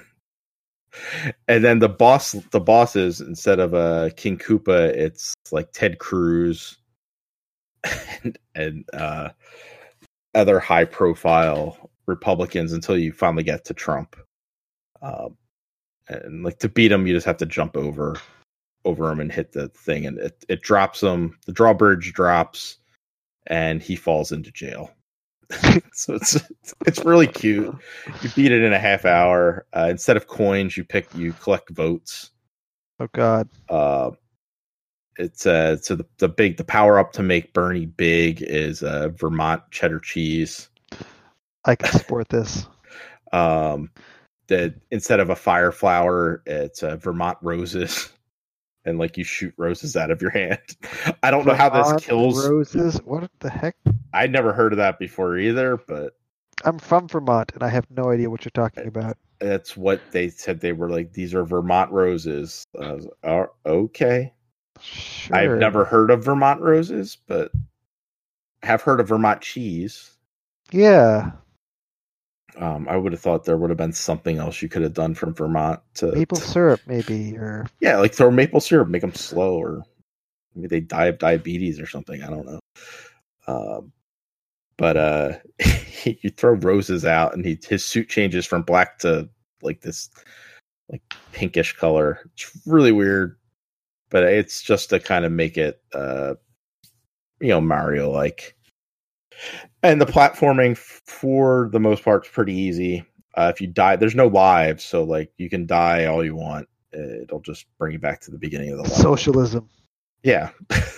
And then the boss, the bosses, instead of a uh, King Koopa, it's like Ted Cruz and, and uh, other high profile Republicans until you finally get to Trump. Um, and like to beat him, you just have to jump over over him and hit the thing, and it, it drops him. The drawbridge drops, and he falls into jail. So it's it's really cute. You beat it in a half hour. Uh, instead of coins, you pick you collect votes. Oh God. Uh, it's uh so the the big the power up to make Bernie big is uh Vermont cheddar cheese. I can support this. Um, that instead of a fire flower, it's uh, Vermont roses, and like you shoot roses out of your hand. I don't know how this kills roses. What the heck? I'd never heard of that before either, but I'm from Vermont and I have no idea what you're talking about. that's what they said. They were like, these are Vermont roses. I was, oh, okay. Sure. I've never heard of Vermont roses, but I have heard of Vermont cheese. Yeah. Um, I would have thought there would have been something else you could have done from Vermont to maple to, syrup, maybe, or yeah, like throw maple syrup, make them slow, or maybe they die of diabetes or something. I don't know. Um, but uh, you throw roses out, and he his suit changes from black to like this like pinkish color. It's really weird, but it's just to kind of make it uh, you know, Mario like. And the platforming, for the most part, is pretty easy. Uh, if you die, there's no lives, so like you can die all you want. It'll just bring you back to the beginning of the level. Socialism. Yeah.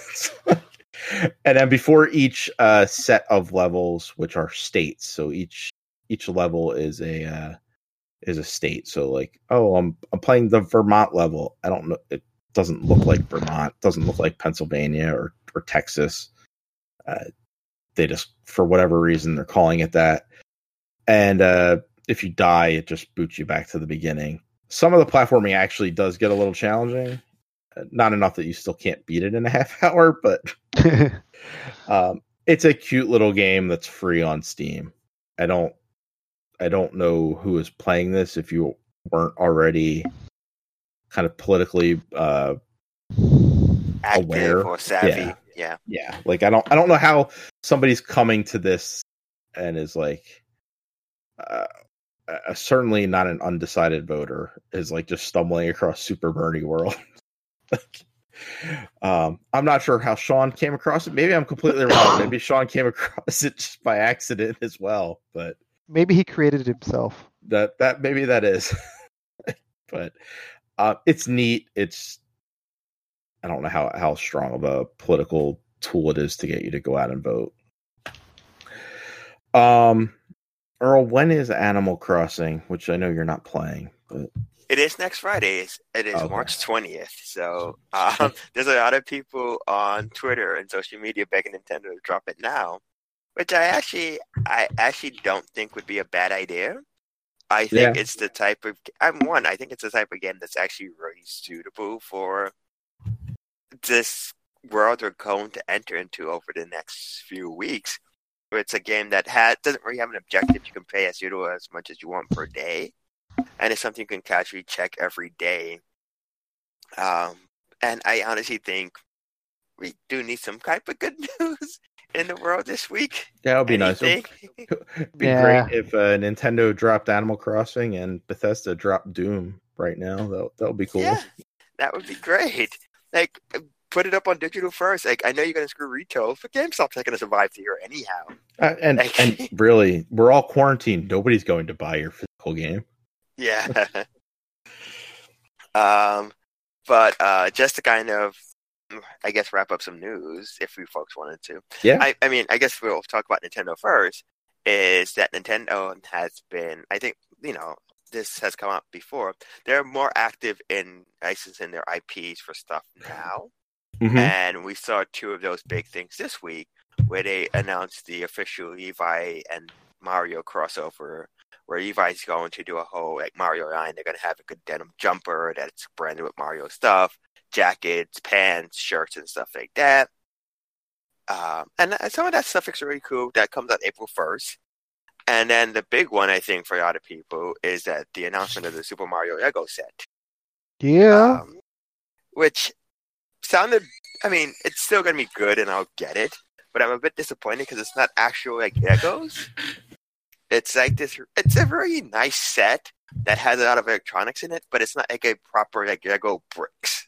And then before each uh, set of levels, which are states, so each each level is a uh, is a state. So like, oh, I'm I'm playing the Vermont level. I don't know. It doesn't look like Vermont. Doesn't look like Pennsylvania or or Texas. Uh, They just, for whatever reason, they're calling it that. And uh, if you die, it just boots you back to the beginning. Some of the platforming actually does get a little challenging. Uh, not enough that you still can't beat it in a half hour, but um, it's a cute little game that's free on Steam. I don't, I don't know who is playing this. If you weren't already kind of politically uh, Active aware or savvy. Yeah. Yeah. Yeah. Like I don't I don't know how somebody's coming to this and is like uh, uh certainly not an undecided voter is like just stumbling across Super Bernie World. Like, um I'm not sure how Sean came across it. Maybe I'm completely wrong. Maybe Sean came across it just by accident as well, but maybe he created it himself. That that maybe that is. But uh it's neat. It's I don't know how, how strong of a political tool it is to get you to go out and vote. Um, Earl, when is Animal Crossing? Which I know you're not playing, but It is next Friday. It's, it is Okay. March twentieth. So um, there's a lot of people on Twitter and social media begging Nintendo to drop it now, which I actually, I actually don't think would be a bad idea. I think Yeah. it's the type of I'm one. I think it's the type of game that's actually really suitable for this world we're going to enter into over the next few weeks. Where it's a game that has doesn't really have an objective. You can play as little or as much as you want per day, and it's something you can casually check every day. Um, and I honestly think we do need some type of good news in the world this week. that would be nice. Anything? It'd be Yeah. great if uh, Nintendo dropped Animal Crossing and Bethesda dropped Doom right now. That that would be cool. Yeah, that would be great. Like, put it up on digital first. Like, I know you're going to screw retail, but GameStop's not going to survive the year anyhow. Uh, and Like- and really, we're all quarantined. Nobody's going to buy your physical game. Yeah. um, but uh, just to kind of, I guess, wrap up some news, if you folks wanted to. Yeah. I, I mean, I guess we'll talk about Nintendo first. Is that Nintendo has been, I think, you know, this has come up before. They're more active in licensing their I Ps for stuff now. Mhm. And we saw two of those big things this week where they announced the official Levi and Mario crossover, where Levi's going to do a whole like Mario line. They're going to have a good denim jumper that's branded with Mario stuff, jackets, pants, shirts, and stuff like that. Um, and some of that stuff is really cool. That comes out April first. And then the big one, I think, for a lot of people is that the announcement of the Super Mario Lego set. Yeah. Um, which sounded, I mean, it's still going to be good and I'll get it. But I'm a bit disappointed because it's not actual like Legos. It's like this, it's a very nice set that has a lot of electronics in it, but it's not like a proper like Lego bricks.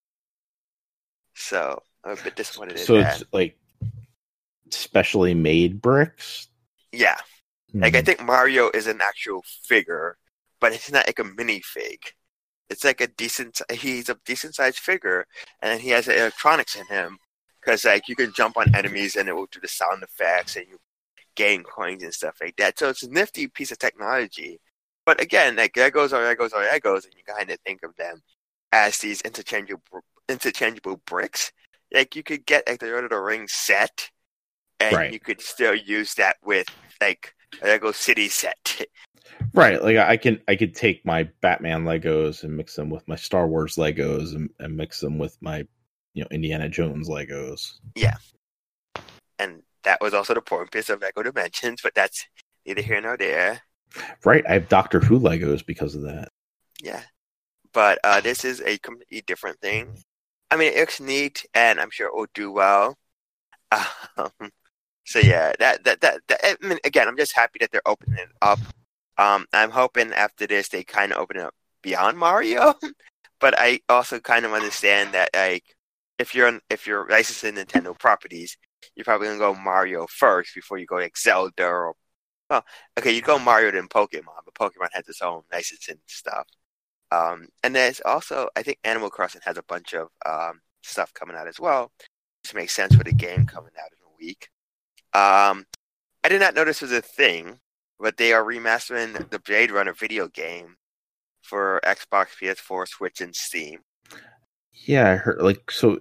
So I'm a bit disappointed in So that. it's like specially made bricks. Yeah. Like, I Mhm. think Mario is an actual figure, but it's not like a minifig. It's like a decent, he's a decent sized figure, and he has electronics in him. Because, like, you can jump on enemies and it will do the sound effects and you gain coins and stuff like that. So it's a nifty piece of technology. But again, like, Legos are Legos are Legos, and you kind of think of them as these interchangeable interchangeable bricks. Like, you could get, like, the Lord of the Rings set, and Right. you could still use that with, like, a Lego City set. Right, like I can I could take my Batman Legos and mix them with my Star Wars Legos and, and mix them with my, you know, Indiana Jones Legos. And that was also the point piece of Lego Dimensions, but that's neither here nor there. Right, I have Doctor Who Legos because of that. Yeah. But uh, this is a completely different thing. I mean, it looks neat, and I'm sure it will do well. Um, so yeah, that, that that that I mean, again, I'm just happy that they're opening it up. Um, I'm hoping after this they kind of open it up beyond Mario, but I also kind of understand that like if you're if you're licensing Nintendo properties, you're probably gonna go Mario first before you go like Zelda or well, okay, you go Mario then Pokemon, but Pokemon has its own licensing stuff. Um, and there's also, I think Animal Crossing has a bunch of um, stuff coming out as well, which makes sense with a game coming out in a week. Um, I did not know this was a thing, but they are remastering the Blade Runner video game for Xbox, P S four, Switch, and Steam. Yeah, I heard like so.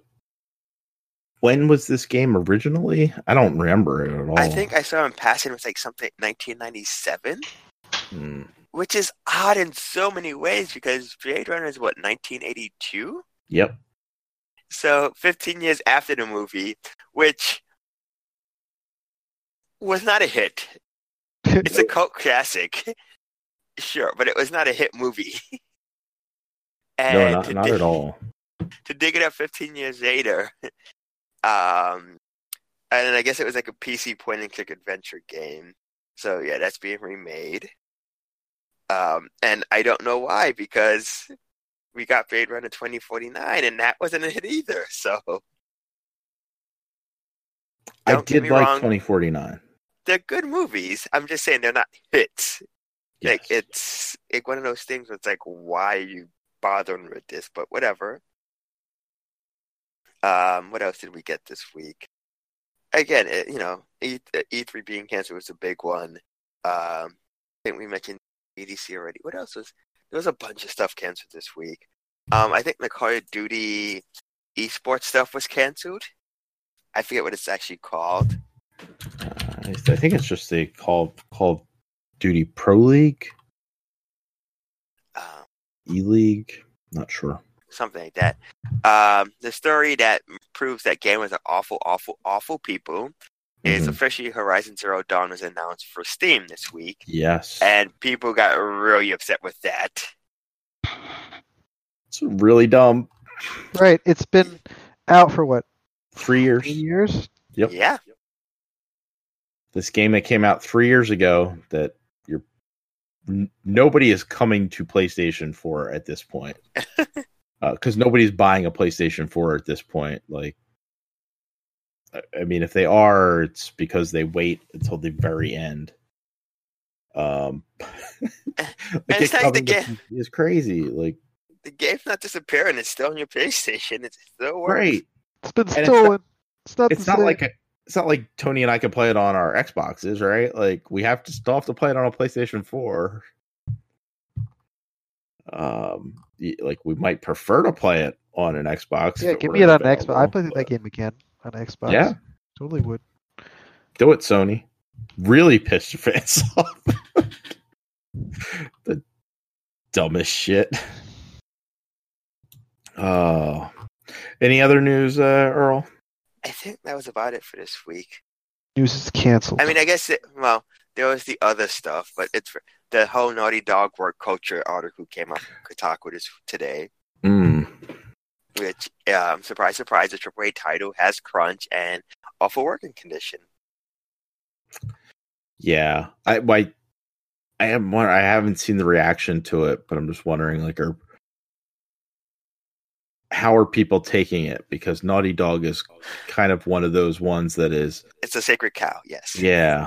When was this game originally? I don't remember it at all. I think I saw in passing it was like something nineteen ninety-seven, Hmm. which is odd in so many ways because Blade Runner is what, nineteen eighty-two? Yep. So fifteen years after the movie, which was not a hit. It's a cult classic, sure, but it was not a hit movie. and No, not, to not dig, at all. To dig it up fifteen years later, um, and I guess it was like a P C point-and-click adventure game. So yeah, that's being remade. Um, and I don't know why, because we got Blade Runner twenty forty-nine, and that wasn't a hit either. So I don't get did me like wrong. twenty forty-nine. They're good movies. I'm just saying they're not hits. Like Yes. it's like one of those things where it's like, why are you bothering with this? But whatever. Um, what else did we get this week? again, it, you know, E three being canceled was a big one. Um, I think we mentioned E D C already. What else was? There was a bunch of stuff canceled this week. Um, I think the Call of Duty esports stuff was canceled. I forget what it's actually called. Uh, I think it's just the Call Call of Duty Pro League, Um, E League. Not sure. Something like that. Um, the story that proves that gamers are awful, awful, awful people is Mhm. officially Horizon Zero Dawn was announced for Steam this week, Yes, and people got really upset with that. it's really dumb. Right. It's been out for what? Three years. Three years? Yep. Yeah. This game that came out three years ago that you're n- nobody is coming to PlayStation four at this point. Because uh, nobody's buying a PlayStation four at this point. Like, I, I mean, if they are, it's because they wait until the very end. Um, like it's it like the coming to game. P C is crazy. Like, The game's not disappearing; it's still on your PlayStation. It still works. right? It's been And it's stolen. It's not, It's the not same. like a, it's not like Tony and I can play it on our Xboxes, right? Like, we have to still have to play it on a PlayStation four. Um, y- like we might prefer to play it on an Xbox. Yeah, if give were me it on available, Xbox. I play but- that game again on Xbox. Yeah. Totally would. Do it, Sony. Really piss your fans off. The dumbest shit. Oh. Any other news, uh, Earl? I think that was about it for this week. News is canceled. I mean, I guess it, well, there was the other stuff, but it's the whole Naughty Dog work culture article came up from Kotaku this today, Mm. which, um, surprise, surprise, the triple A title has crunch and awful working condition. Yeah. I, I, I am. wonder- I haven't seen the reaction to it, but I'm just wondering, like, are how are people taking it? Because Naughty Dog is kind of one of those ones that is, It's a sacred cow, yes. yeah.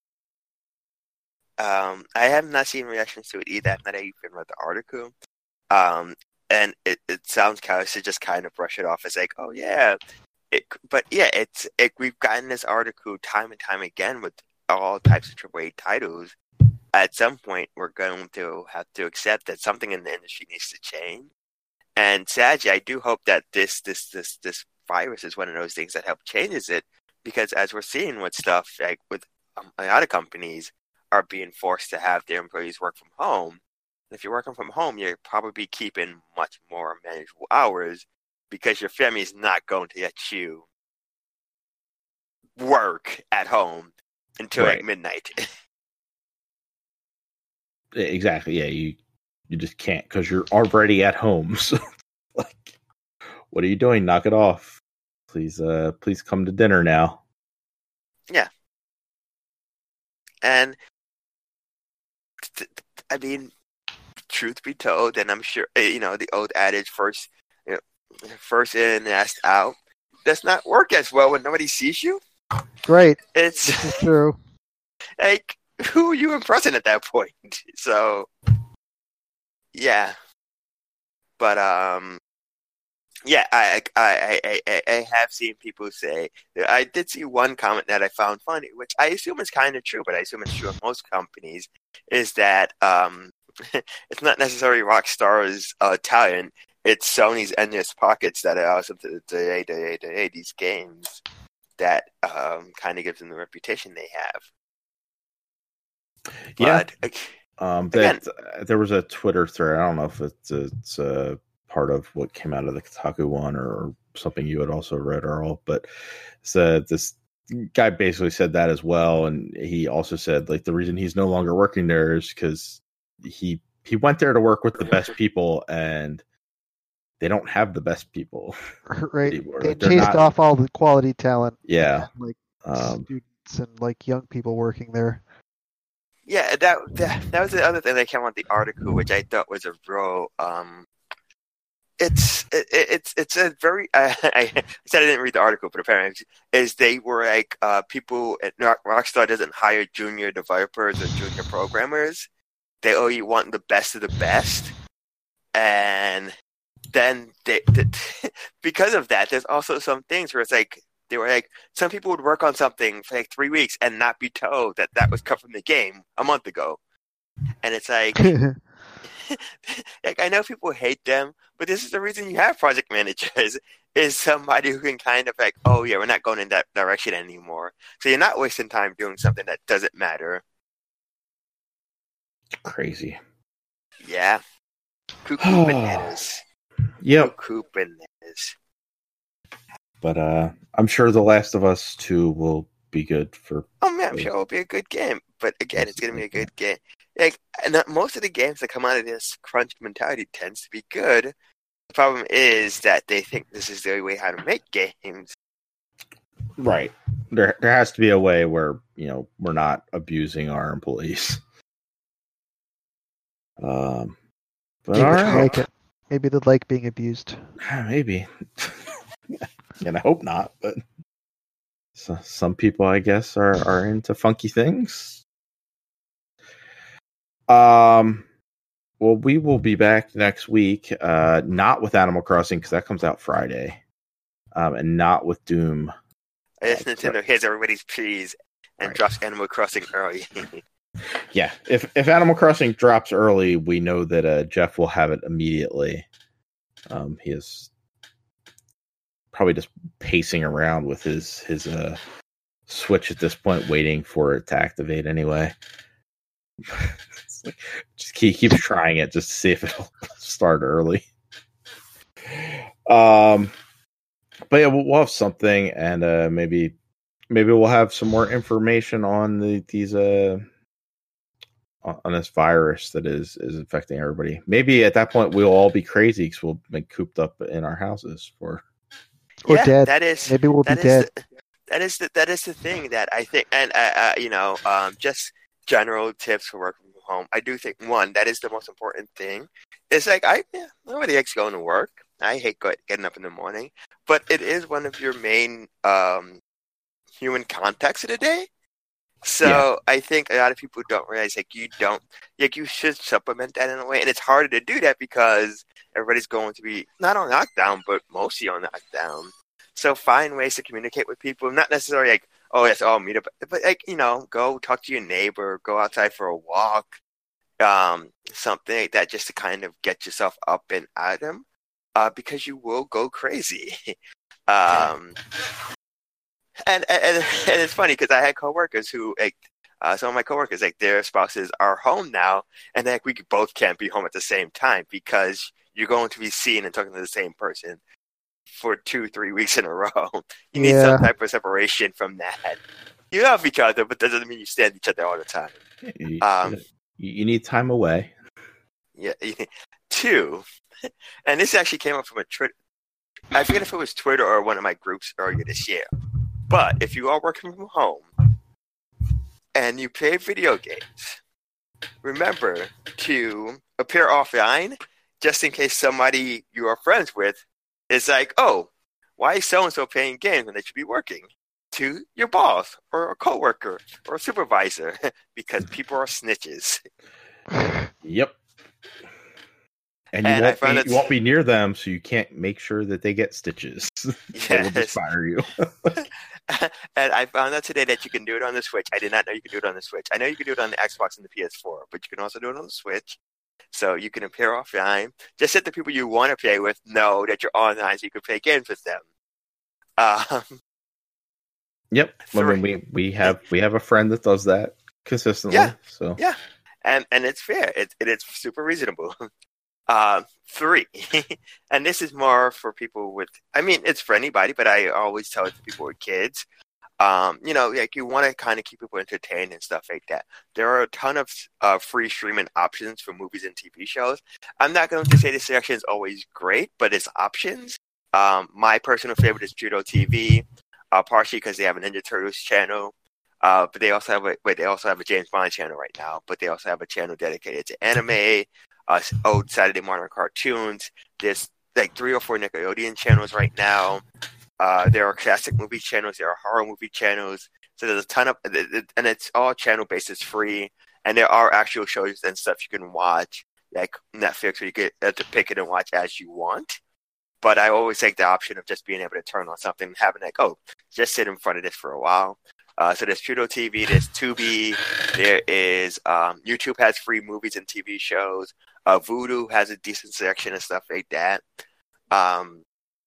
Um, I have not seen reactions to it either. I've not even read the article. Um, and it, it sounds kind of to just kind of brush it off as like, oh yeah, it. But yeah, it's it, we've gotten this article time and time again with all types of triple A titles. At some point, we're going to have to accept that something in the industry needs to change. And sadly, I do hope that this this this this virus is one of those things that help changes it, because as we're seeing with stuff like with um, a lot of companies are being forced to have their employees work from home. If you're working from home, you're probably keeping much more manageable hours because your family is not going to let you work at home until Right. like midnight. Exactly. Yeah, you you just can't because you're already at home. So, like, what are you doing? Knock it off. Please, uh, please come to dinner now. And th- th- I mean, truth be told, and I'm sure eh, you know the old adage, first, you know, first in, last out, does not work as well when nobody sees you. Right. It's This is true. like, who are you impressing at that point? So, yeah. But um, yeah, I I, I I I have seen people say. I did see one comment that I found funny, which I assume is kind of true, but I assume it's true of most companies. Is that um, it's not necessarily Rockstar's uh, talent; it's Sony's endless pockets that allows them to delay, delay, delay these games. That um, kind of gives them the reputation they have. Yeah. But, Um, Again- that uh, there was a Twitter thread. I don't know if it's it's a part of what came out of the Kotaku one or something you had also read, Earl. But said this guy basically said that as well, and he also said like the reason he's no longer working there is because he he went there to work with the best people, and they don't have the best people. Right. Anymore. They Like, they're chased not- off all the quality talent. Yeah. and, like Um, students and like young people working there. Yeah, that, that that was the other thing that came out of the article, which I thought was a real. Um, it's it, it's it's a very. Uh, I said I didn't read the article, but apparently, is they were like uh, people at Rockstar doesn't hire junior developers or junior programmers. They only want the best of the best, and then they, they because of that, there's also some things where it's like They were like, some people would work on something for like three weeks and not be told that that was cut from the game a month ago. And it's like, like I know people hate them, but this is the reason you have project managers, is somebody who can kind of like, oh yeah, we're not going in that direction anymore. So you're not wasting time doing something that doesn't matter. Crazy. Yeah. Cuckoo bananas. Yep. Cuckoo bananas. But uh, I'm sure The Last of Us two will be good for. Oh man, I'm sure it'll be a good game. But again, it's going to be a good game. Like, and most of the games that come out of this crunch mentality tends to be good. The problem is that they think this is the only way how to make games. Right. There, there has to be a way where, you know, we're not abusing our employees. Um, but Maybe all they right. like it. Maybe they like being abused. Maybe. And I hope not, but so, some people, I guess, are, are into funky things. Um, well, we will be back next week, uh, not with Animal Crossing, because that comes out Friday, um, and not with Doom. I guess Nintendo hits everybody's peas and Right. drops Animal Crossing early. Yeah, if if Animal Crossing drops early, we know that uh, Jeff will have it immediately. Um, he is probably just pacing around with his his uh, Switch at this point, waiting for it to activate. Anyway, like, just he keeps trying it just to see if it'll start early. Um, but yeah, we'll, we'll have something, and uh, maybe maybe we'll have some more information on the these uh. on this virus that is is affecting everybody. Maybe at that point we'll all be crazy because we'll be cooped up in our houses for. Or yeah, dead. that is Maybe we'll be that is dead. the, that is the, that is the thing that I think, and uh, uh, you know, um, just general tips for working from home. I do think one that is the most important thing. It's like I yeah, nobody likes going to work. I hate go, getting up in the morning, but it is one of your main um, human contacts of the day. So Yeah. I think a lot of people don't realize like you don't like you should supplement that in a way, and it's harder to do that because everybody's going to be not on lockdown, but mostly on lockdown. So find ways to communicate with people, not necessarily like, oh, yes, all meet up, but like, you know, go talk to your neighbor, go outside for a walk, um, something like that, just to kind of get yourself up and at them, uh, because you will go crazy. um, and, and and it's funny because I had coworkers who like. Uh, some of my coworkers, like their spouses are home now, and like we both can't be home at the same time because you're going to be seen and talking to the same person for two, three weeks in a row. You need Yeah. some type of separation from that. You love each other, but that doesn't mean you stand each other all the time. You, Um, you, you need time away. Yeah. Two, and this actually came up from a Twitter. I forget if it was Twitter or one of my groups earlier this year. But if you are working from home and you play video games, remember to appear offline just in case somebody you are friends with is like, oh, why is so-and-so playing games when they should be working? To your boss or a coworker or a supervisor because people are snitches. Yep. And you, And I won't, found be, it- you won't be near them, so you can't make sure that they get stitches. They will just Yes. fire you. And I found out today that you can do it on the Switch. I did not know you could do it on the Switch. I know you can do it on the Xbox and the P S four, but you can also do it on the Switch. So you can appear offline. Just let the people you want to play with know that you're online so you can play games with them. Um, Yep. I mean, Three. we, we have we have a friend that does that consistently. Yeah. So Yeah. and, and it's fair. It, it is super reasonable. Uh, three, and this is more for people with, I mean, it's for anybody, but I always tell it to people with kids. Um, you know, like you want to kind of keep people entertained and stuff like that. There are a ton of uh, free streaming options for movies and T V shows. I'm not going to say this section is always great, but it's options. Um, my personal favorite is Judo T V, uh, partially because they have a Ninja Turtles channel. Uh, but they also have a wait, they also have a James Bond channel right now. But they also have a channel dedicated to anime, uh, old Saturday morning cartoons. There's like three or four Nickelodeon channels right now. Uh, there are classic movie channels. There are horror movie channels. So there's a ton of, and it's all channel based. It's free, and there are actual shows and stuff you can watch, like Netflix, where you get to pick it and watch as you want. but I always take the option of just being able to turn on something and having like, oh, just sit in front of this for a while. Uh, so there's Pluto T V, there's Tubi, there is um, YouTube has free movies and T V shows. Uh, Vudu has a decent selection of stuff like that. Um,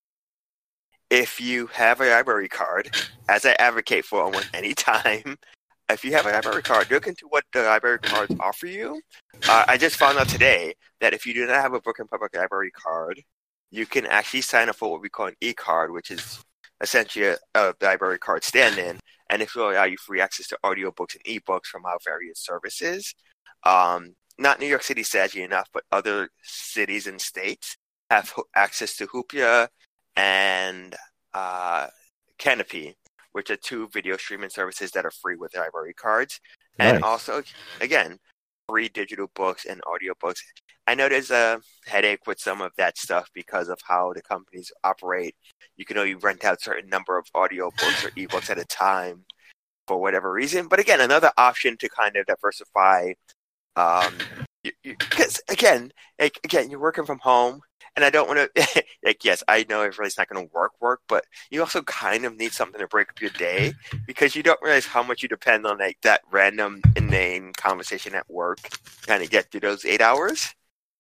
if you have a library card, as I advocate for almost any time, if you have a library card, look into what the library cards offer you. Uh, I just found out today that if you do not have a Brooklyn Public Library card, you can actually sign up for what we call an e-card, which is essentially a, a library card stand-in, and it will allow you free access to audiobooks and ebooks from our various services. Um, not New York City, sadly enough, but other cities and states have ho- access to Hoopla and uh, Canopy, which are two video streaming services that are free with library cards. Nice. And also, again, free digital books and audiobooks. I know there's a headache with some of that stuff because of how the companies operate. You can only rent out a certain number of audiobooks or ebooks at a time for whatever reason. But again, another option to kind of diversify. Um, because again, like, again, you're working from home, and I don't want to. Like, yes, I know everybody's not going to work, work, but you also kind of need something to break up your day because you don't realize how much you depend on like that random inane conversation at work to kind of get through those eight hours.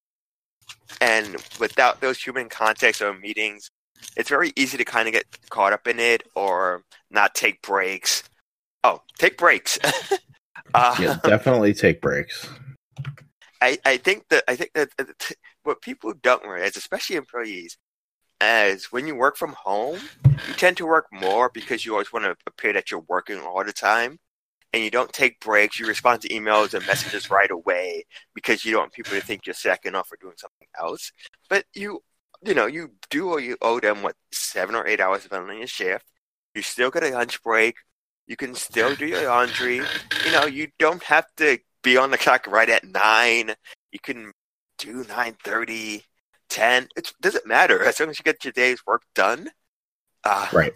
And without those human contacts or meetings, it's very easy to kind of get caught up in it or not take breaks. Oh, take breaks. uh, Yeah, definitely take breaks. I, I think that I think that what people don't realize, especially employees, is when you work from home, you tend to work more because you always want to appear that you're working all the time, and you don't take breaks. You respond to emails and messages right away because you don't want people to think you're slacking off or doing something else. But you, you know, you do or you owe them what seven or eight hours depending on your shift. You still get a lunch break. You can still do your laundry. You know, you don't have to be on the clock right at nine. You can do nine thirty, ten. It doesn't matter as long as you get your day's work done. Uh, Right.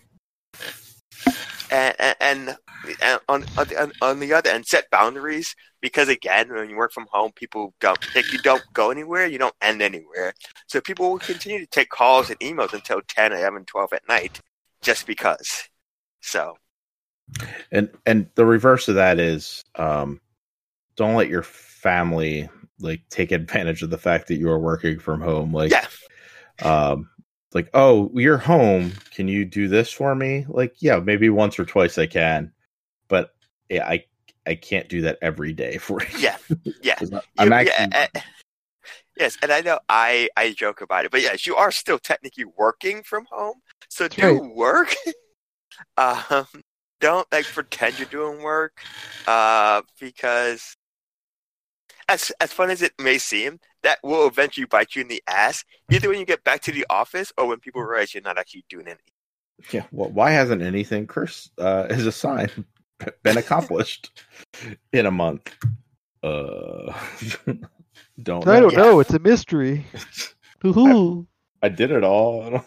And, and, and on, on on the other end, set boundaries because again, when you work from home, people don't like you don't go anywhere, you don't end anywhere. So people will continue to take calls and emails until ten, eleven, twelve at night just because. So. And and the reverse of that is um, don't let your family like take advantage of the fact that you are working from home. Like, yeah. um, like, oh, you're home. Can you do this for me? Like, yeah, maybe once or twice I can, but yeah, I I can't do that every day for you. Yeah, yeah. I'm you, actually. Yeah, uh, yes, and I know I I joke about it, but yes, you are still technically working from home, so That's do right. work. um. Don't like pretend you're doing work, uh, because as as fun as it may seem, that will eventually bite you in the ass. Either when you get back to the office or when people realize you're not actually doing anything. Yeah. Well, why hasn't anything, Chris, uh, is a sign been accomplished in a month? Uh, don't. I don't Yeah. know. It's a mystery. Hoo-hoo. I did it all.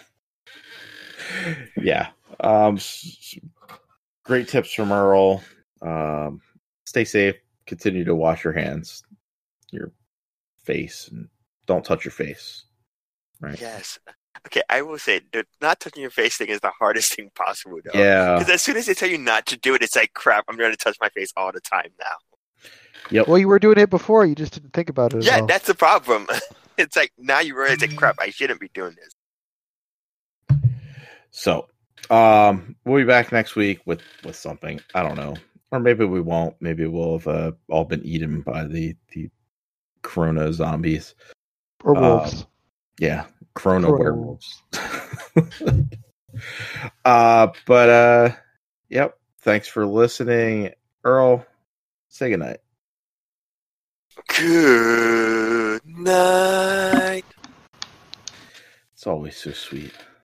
Yeah. Um. s- Great tips from Earl. Um, stay safe. Continue to wash your hands, your face, and don't touch your face. Right? Yes. Okay, I will say the not touching your face thing is the hardest thing possible, though. Yeah. Because as soon as they tell you not to do it, it's like crap. I'm going to touch my face all the time now. Yep. Well, you were doing it before. You just didn't think about it. Yeah, at all. that's the problem. It's like now you realize like crap. I shouldn't be doing this. So, um, we'll be back next week with with something. I don't know, or maybe we won't. Maybe we'll have uh, all been eaten by the the Corona zombies. Or Uh, wolves. Yeah, Corona, Corona werewolves. uh, but uh, yep. Thanks for listening, Earl. Say goodnight. Good night. It's always so sweet.